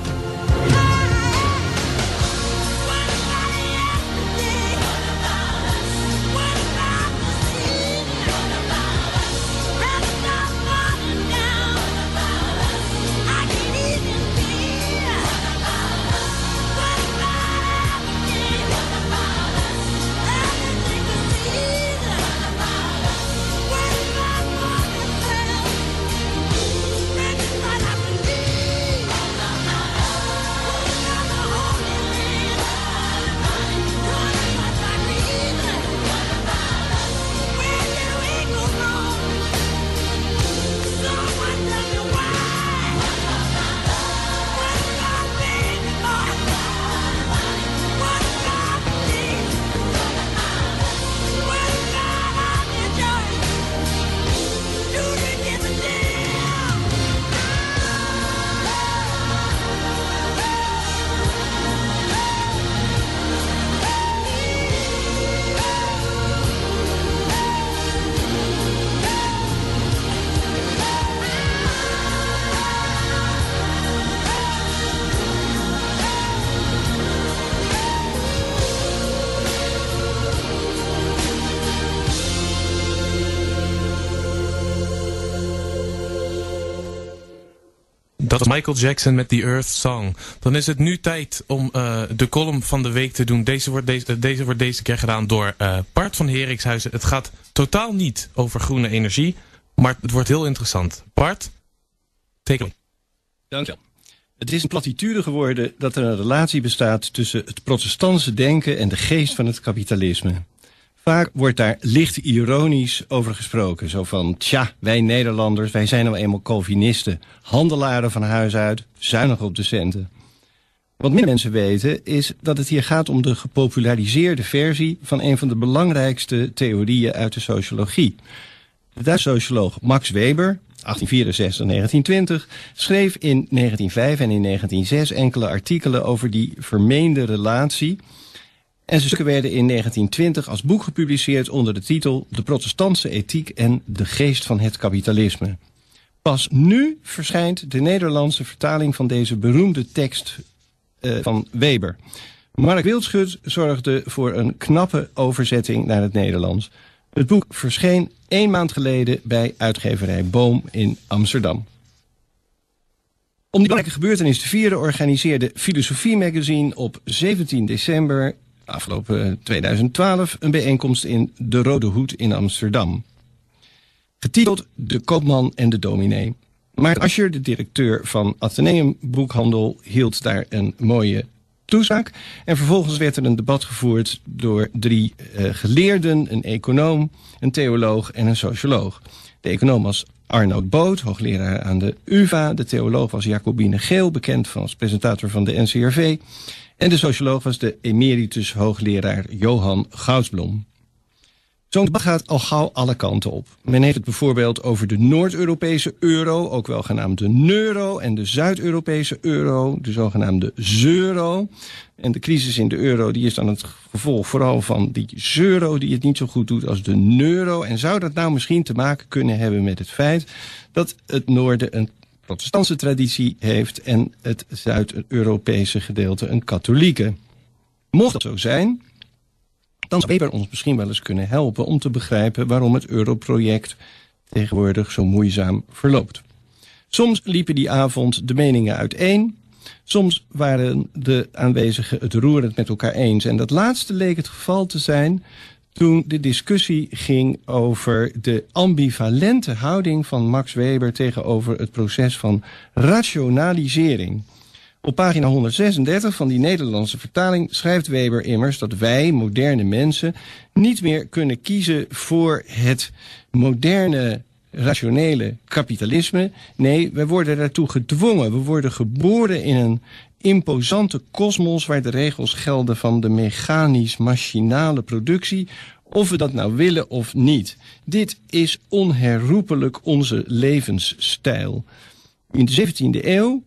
[SPEAKER 4] Dat is Michael Jackson met The Earth Song. Dan is het nu tijd om de column van de week te doen. Deze wordt deze keer gedaan door Bart van Herikhuizen. Het gaat totaal niet over groene energie, maar het wordt heel interessant. Bart, take it.
[SPEAKER 7] Dankjewel. Het is een platitude geworden dat er een relatie bestaat tussen het protestantse denken en de geest van het kapitalisme. Vaak wordt daar licht ironisch over gesproken. Zo van, tja, wij Nederlanders, wij zijn nou eenmaal Calvinisten. Handelaren van huis uit, zuinig op de centen. Wat minder mensen weten is dat het hier gaat om de gepopulariseerde versie van een van de belangrijkste theorieën uit de sociologie. De Duitse socioloog Max Weber, 1864-1920, schreef in 1905 en in 1906 enkele artikelen over die vermeende relatie. En zijn stukken werden in 1920 als boek gepubliceerd onder de titel De protestantse ethiek en de geest van het kapitalisme. Pas nu verschijnt de Nederlandse vertaling van deze beroemde tekst van Weber. Mark Wildschut zorgde voor een knappe overzetting naar het Nederlands. Het boek verscheen 1 maand geleden bij uitgeverij Boom in Amsterdam. Om die belangrijke gebeurtenis te vieren organiseerde Filosofie Magazine op 17 december... afgelopen 2012 een bijeenkomst in de Rode Hoed in Amsterdam. Getiteld De Koopman en de Dominee. Maarten Ascher, de directeur van Atheneum Boekhandel, hield daar een mooie toespraak. En vervolgens werd er een debat gevoerd door 3 geleerden, een econoom, een theoloog en een socioloog. De econoom was Arnoud Boot, hoogleraar aan de UvA. De theoloog was Jacobine Geel, bekend als presentator van de NCRV. En de socioloog was de emeritus hoogleraar Johan Goudsblom. Zo'n debat gaat al gauw alle kanten op. Men heeft het bijvoorbeeld over de Noord-Europese euro, ook wel genaamd de neuro, en de Zuid-Europese euro, de zogenaamde zeuro. En de crisis in de euro die is dan het gevolg vooral van die zeuro die het niet zo goed doet als de neuro. En zou dat nou misschien te maken kunnen hebben met het feit dat het Noorden een protestantse traditie heeft en het Zuid-Europese gedeelte een katholieke. Mocht dat zo zijn, dan zou Weber ons misschien wel eens kunnen helpen om te begrijpen waarom het europroject tegenwoordig zo moeizaam verloopt. Soms liepen die avond de meningen uiteen, soms waren de aanwezigen het roerend met elkaar eens. En dat laatste leek het geval te zijn toen de discussie ging over de ambivalente houding van Max Weber tegenover het proces van rationalisering. Op pagina 136 van die Nederlandse vertaling schrijft Weber immers dat wij, moderne mensen, niet meer kunnen kiezen voor het moderne, rationele kapitalisme. Nee, wij worden daartoe gedwongen. We worden geboren in een imposante kosmos waar de regels gelden van de mechanisch-machinale productie, of we dat nou willen of niet. Dit is onherroepelijk onze levensstijl. In de 17e eeuw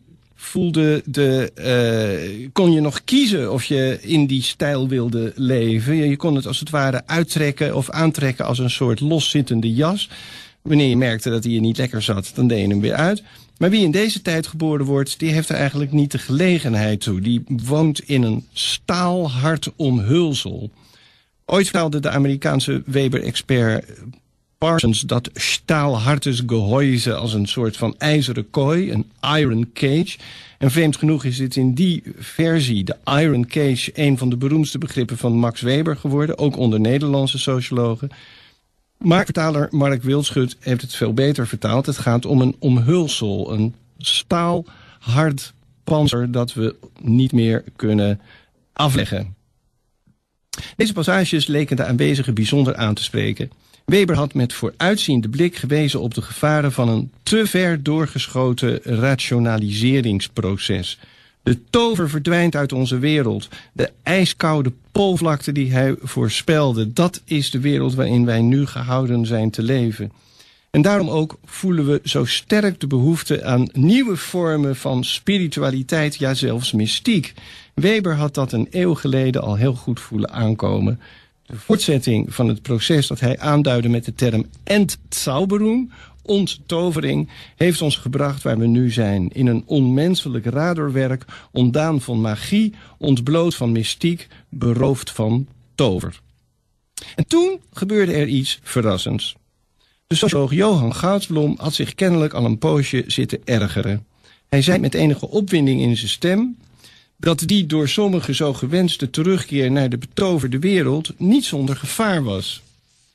[SPEAKER 7] kon je nog kiezen of je in die stijl wilde leven. Je kon het als het ware uittrekken of aantrekken als een soort loszittende jas. Wanneer je merkte dat hij je niet lekker zat, dan deed je hem weer uit. Maar wie in deze tijd geboren wordt, die heeft er eigenlijk niet de gelegenheid toe. Die woont in een staalhard omhulsel. Ooit vertelde de Amerikaanse Weber-expert Parsons dat staalhartes Gehäuse als een soort van ijzeren kooi, een iron cage. En vreemd genoeg is dit in die versie, de iron cage, een van de beroemdste begrippen van Max Weber geworden, ook onder Nederlandse sociologen. Maar vertaler Mark Wildschut heeft het veel beter vertaald. Het gaat om een omhulsel, een staalhard pantser dat we niet meer kunnen afleggen. Deze passages leken de aanwezigen bijzonder aan te spreken. Weber had met vooruitziende blik gewezen op de gevaren van een te ver doorgeschoten rationaliseringsproces. De tover verdwijnt uit onze wereld. De ijskoude poolvlakte die hij voorspelde, dat is de wereld waarin wij nu gehouden zijn te leven. En daarom ook voelen we zo sterk de behoefte aan nieuwe vormen van spiritualiteit, ja zelfs mystiek. Weber had dat een eeuw geleden al heel goed voelen aankomen. De voortzetting van het proces dat hij aanduidde met de term Entzauberung, onttovering, heeft ons gebracht waar we nu zijn. In een onmenselijk raderwerk, ontdaan van magie, ontbloot van mystiek, beroofd van tover. En toen gebeurde er iets verrassends. De socioloog Johan Goudsblom had zich kennelijk al een poosje zitten ergeren. Hij zei met enige opwinding in zijn stem dat die door sommigen zo gewenste terugkeer naar de betoverde wereld niet zonder gevaar was.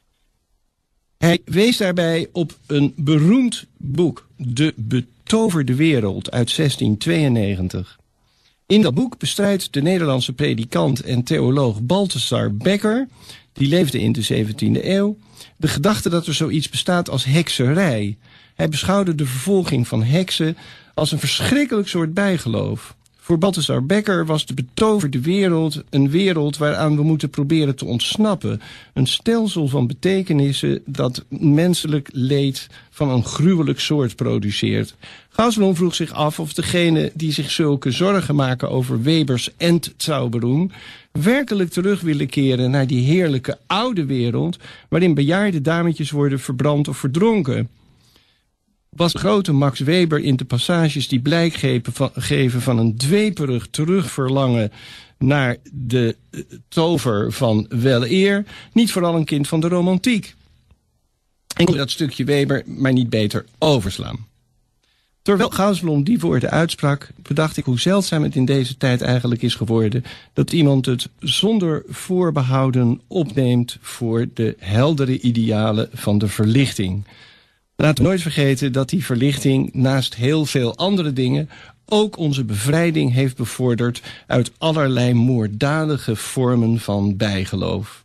[SPEAKER 7] Hij wees daarbij op een beroemd boek, De Betoverde Wereld uit 1692. In dat boek bestrijdt de Nederlandse predikant en theoloog Balthasar Bekker, die leefde in de 17e eeuw, de gedachte dat er zoiets bestaat als hekserij. Hij beschouwde de vervolging van heksen als een verschrikkelijk soort bijgeloof. Voor Balthasar Bekker was de betoverde wereld een wereld waaraan we moeten proberen te ontsnappen. Een stelsel van betekenissen dat menselijk leed van een gruwelijk soort produceert. Goudsblom vroeg zich af of degenen die zich zulke zorgen maken over Webers Entzauberung werkelijk terug willen keren naar die heerlijke oude wereld waarin bejaarde dametjes worden verbrand of verdronken. Was grote Max Weber in de passages die blijk geven van een dweperig terugverlangen naar de tover van weleer niet vooral een kind van de romantiek? En kon dat stukje Weber maar niet beter overslaan. Terwijl Goudsblom die woorden uitsprak, bedacht ik hoe zeldzaam het in deze tijd eigenlijk is geworden dat iemand het zonder voorbehouden opneemt voor de heldere idealen van de verlichting. Laten we nooit vergeten dat die verlichting naast heel veel andere dingen ook onze bevrijding heeft bevorderd uit allerlei moorddadige vormen van bijgeloof.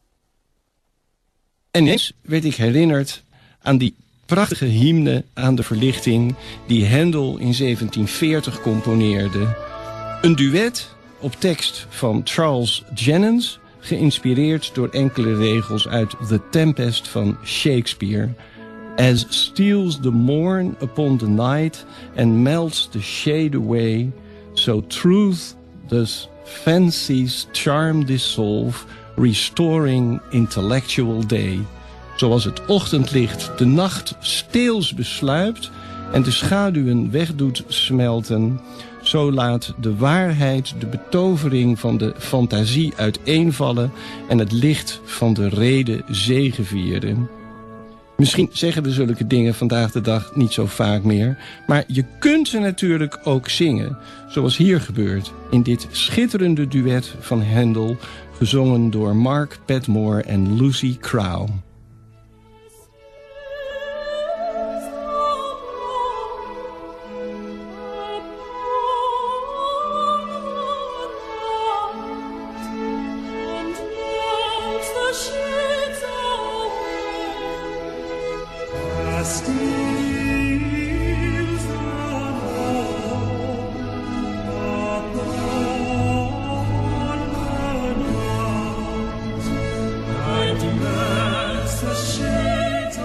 [SPEAKER 7] En ineens werd ik herinnerd aan die prachtige hymne aan de verlichting die Handel in 1740 componeerde. Een duet op tekst van Charles Jennens, geïnspireerd door enkele regels uit The Tempest van Shakespeare. As steals the morn upon the night and melts the shade away, so truth does fancy's charm dissolve, restoring intellectual day. Zoals het ochtendlicht de nacht steels besluipt en de schaduwen wegdoet smelten, zo laat de waarheid de betovering van de fantasie uiteenvallen en het licht van de rede zegevieren. Misschien zeggen we zulke dingen vandaag de dag niet zo vaak meer, maar je kunt ze natuurlijk ook zingen, zoals hier gebeurt in dit schitterende duet van Handel, gezongen door Mark Padmore en Lucy Crowe.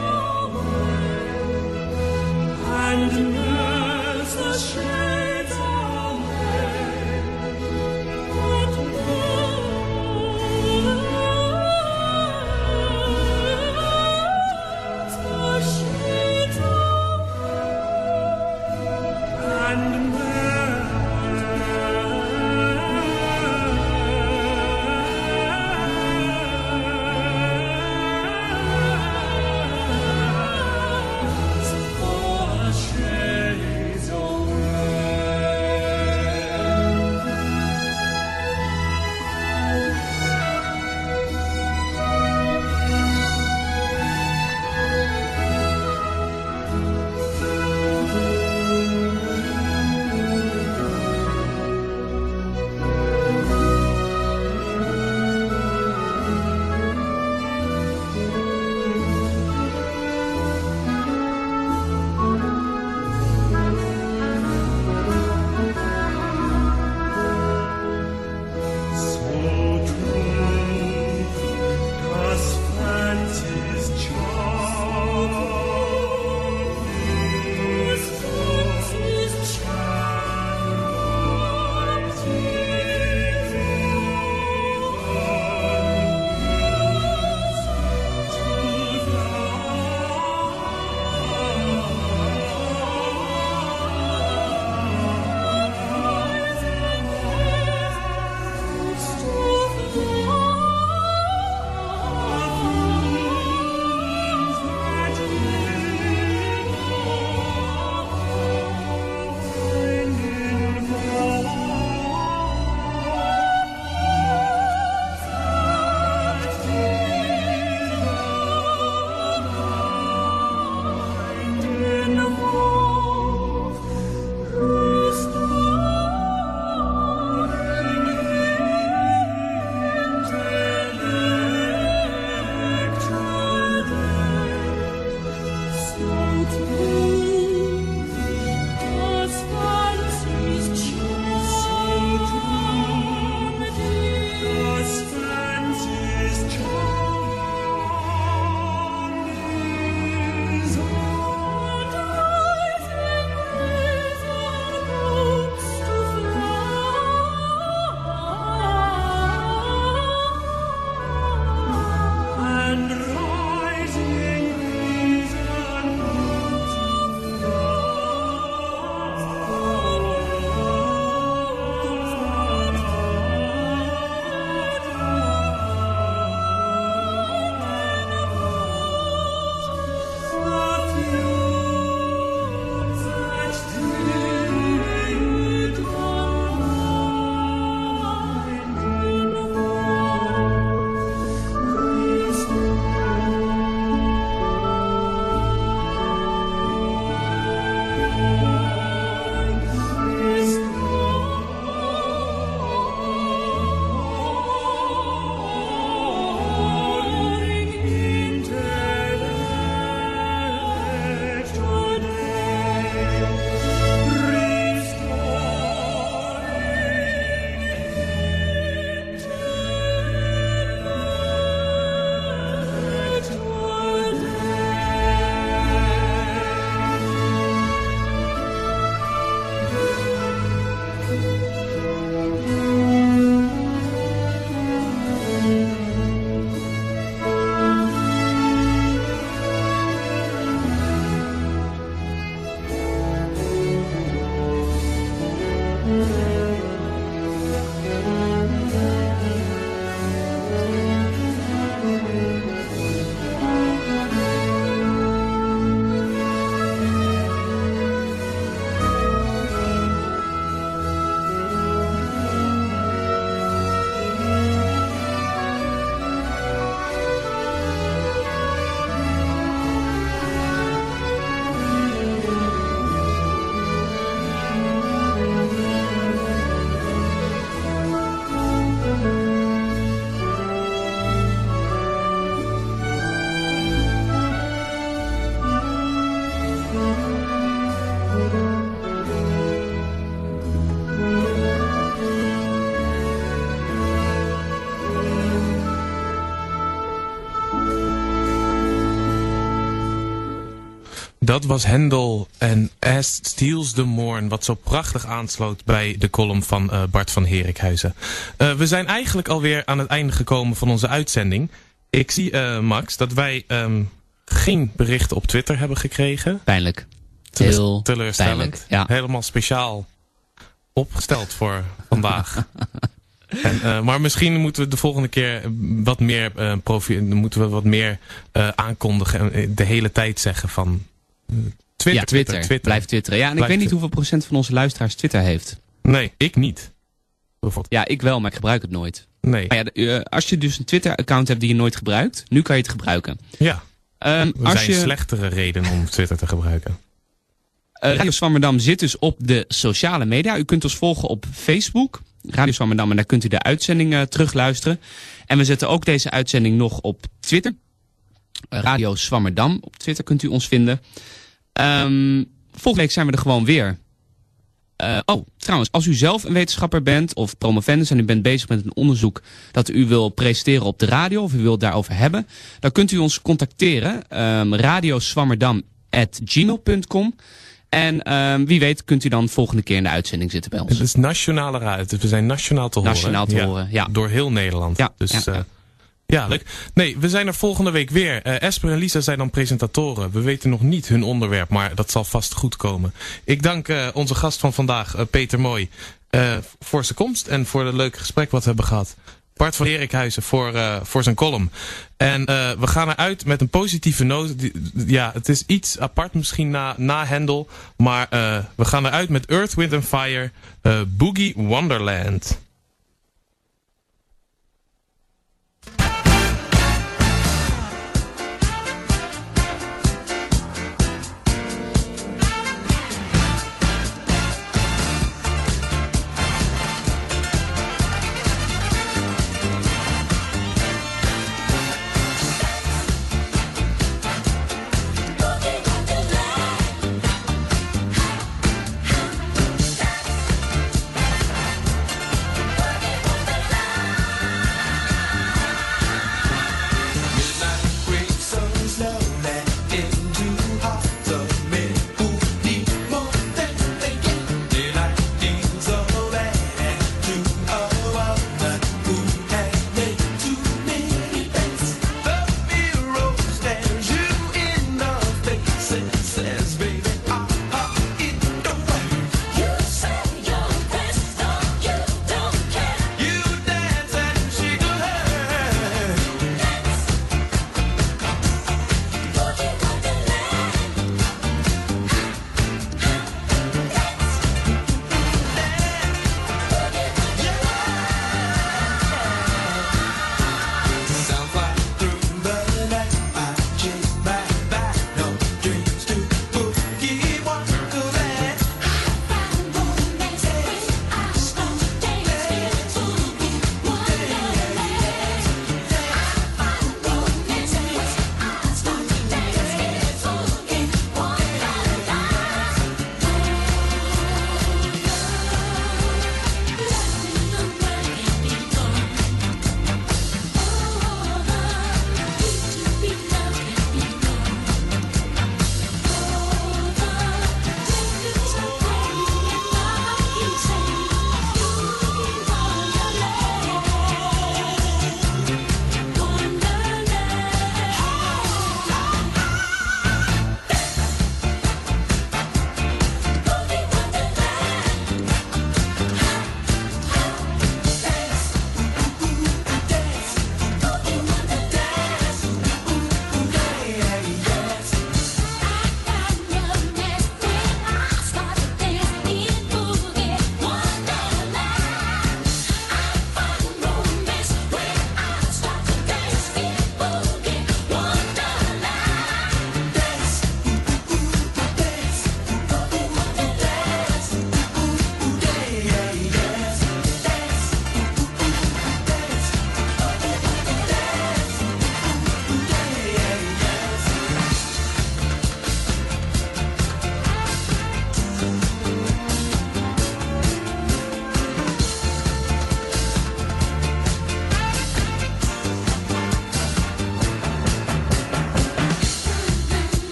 [SPEAKER 5] And melts the shades
[SPEAKER 4] Dat was Hendel en As Steals the Morn, wat zo prachtig aansloot bij de column van Bart van Herikhuizen. We zijn eigenlijk alweer aan het einde gekomen van onze uitzending. Ik zie, Max, dat wij geen berichten op Twitter hebben gekregen.
[SPEAKER 6] Pijnlijk. Heel
[SPEAKER 4] teleurstellend.
[SPEAKER 6] Pijnlijk, ja.
[SPEAKER 4] Helemaal speciaal opgesteld voor vandaag. Maar misschien moeten we de volgende keer wat meer aankondigen en de hele tijd zeggen van Twitter.
[SPEAKER 6] Blijf twitteren. Ja, en ik weet niet hoeveel procent van onze luisteraars Twitter heeft.
[SPEAKER 4] Nee, ik niet.
[SPEAKER 6] Ja, ik wel, maar ik gebruik het nooit.
[SPEAKER 4] Nee.
[SPEAKER 6] Maar ja, als je dus een Twitter-account hebt die je nooit gebruikt, nu kan je het gebruiken.
[SPEAKER 4] Ja. Er zijn slechtere redenen om Twitter te gebruiken.
[SPEAKER 6] Radio Zwammerdam zit dus op de sociale media. U kunt ons volgen op Facebook, Radio Zwammerdam, en daar kunt u de uitzending terugluisteren. En we zetten ook deze uitzending nog op Twitter. Radio Zwammerdam, op Twitter kunt u ons vinden. Volgende week zijn we er gewoon weer. Trouwens, als u zelf een wetenschapper bent of promovendus en u bent bezig met een onderzoek dat u wil presenteren op de radio of u wilt daarover hebben, dan kunt u ons contacteren. radiozwammerdam@gmail.com. En wie weet kunt u dan volgende keer in de uitzending zitten bij ons.
[SPEAKER 4] Het is nationale radio, dus we zijn nationaal te horen.
[SPEAKER 6] Nationaal te horen, ja.
[SPEAKER 4] Door heel Nederland.
[SPEAKER 6] Ja,
[SPEAKER 4] dus, ja, leuk. Nee, we zijn er volgende week weer. Esper en Lisa zijn dan presentatoren. We weten nog niet hun onderwerp, maar dat zal vast goed komen. Ik dank onze gast van vandaag, Peter Mooi, voor zijn komst en voor het leuke gesprek wat we hebben gehad. Bart van Herikhuizen voor zijn column. En we gaan eruit met een positieve noot. Ja, het is iets apart misschien na Hendel. Maar we gaan eruit met Earth, Wind & Fire, Boogie Wonderland.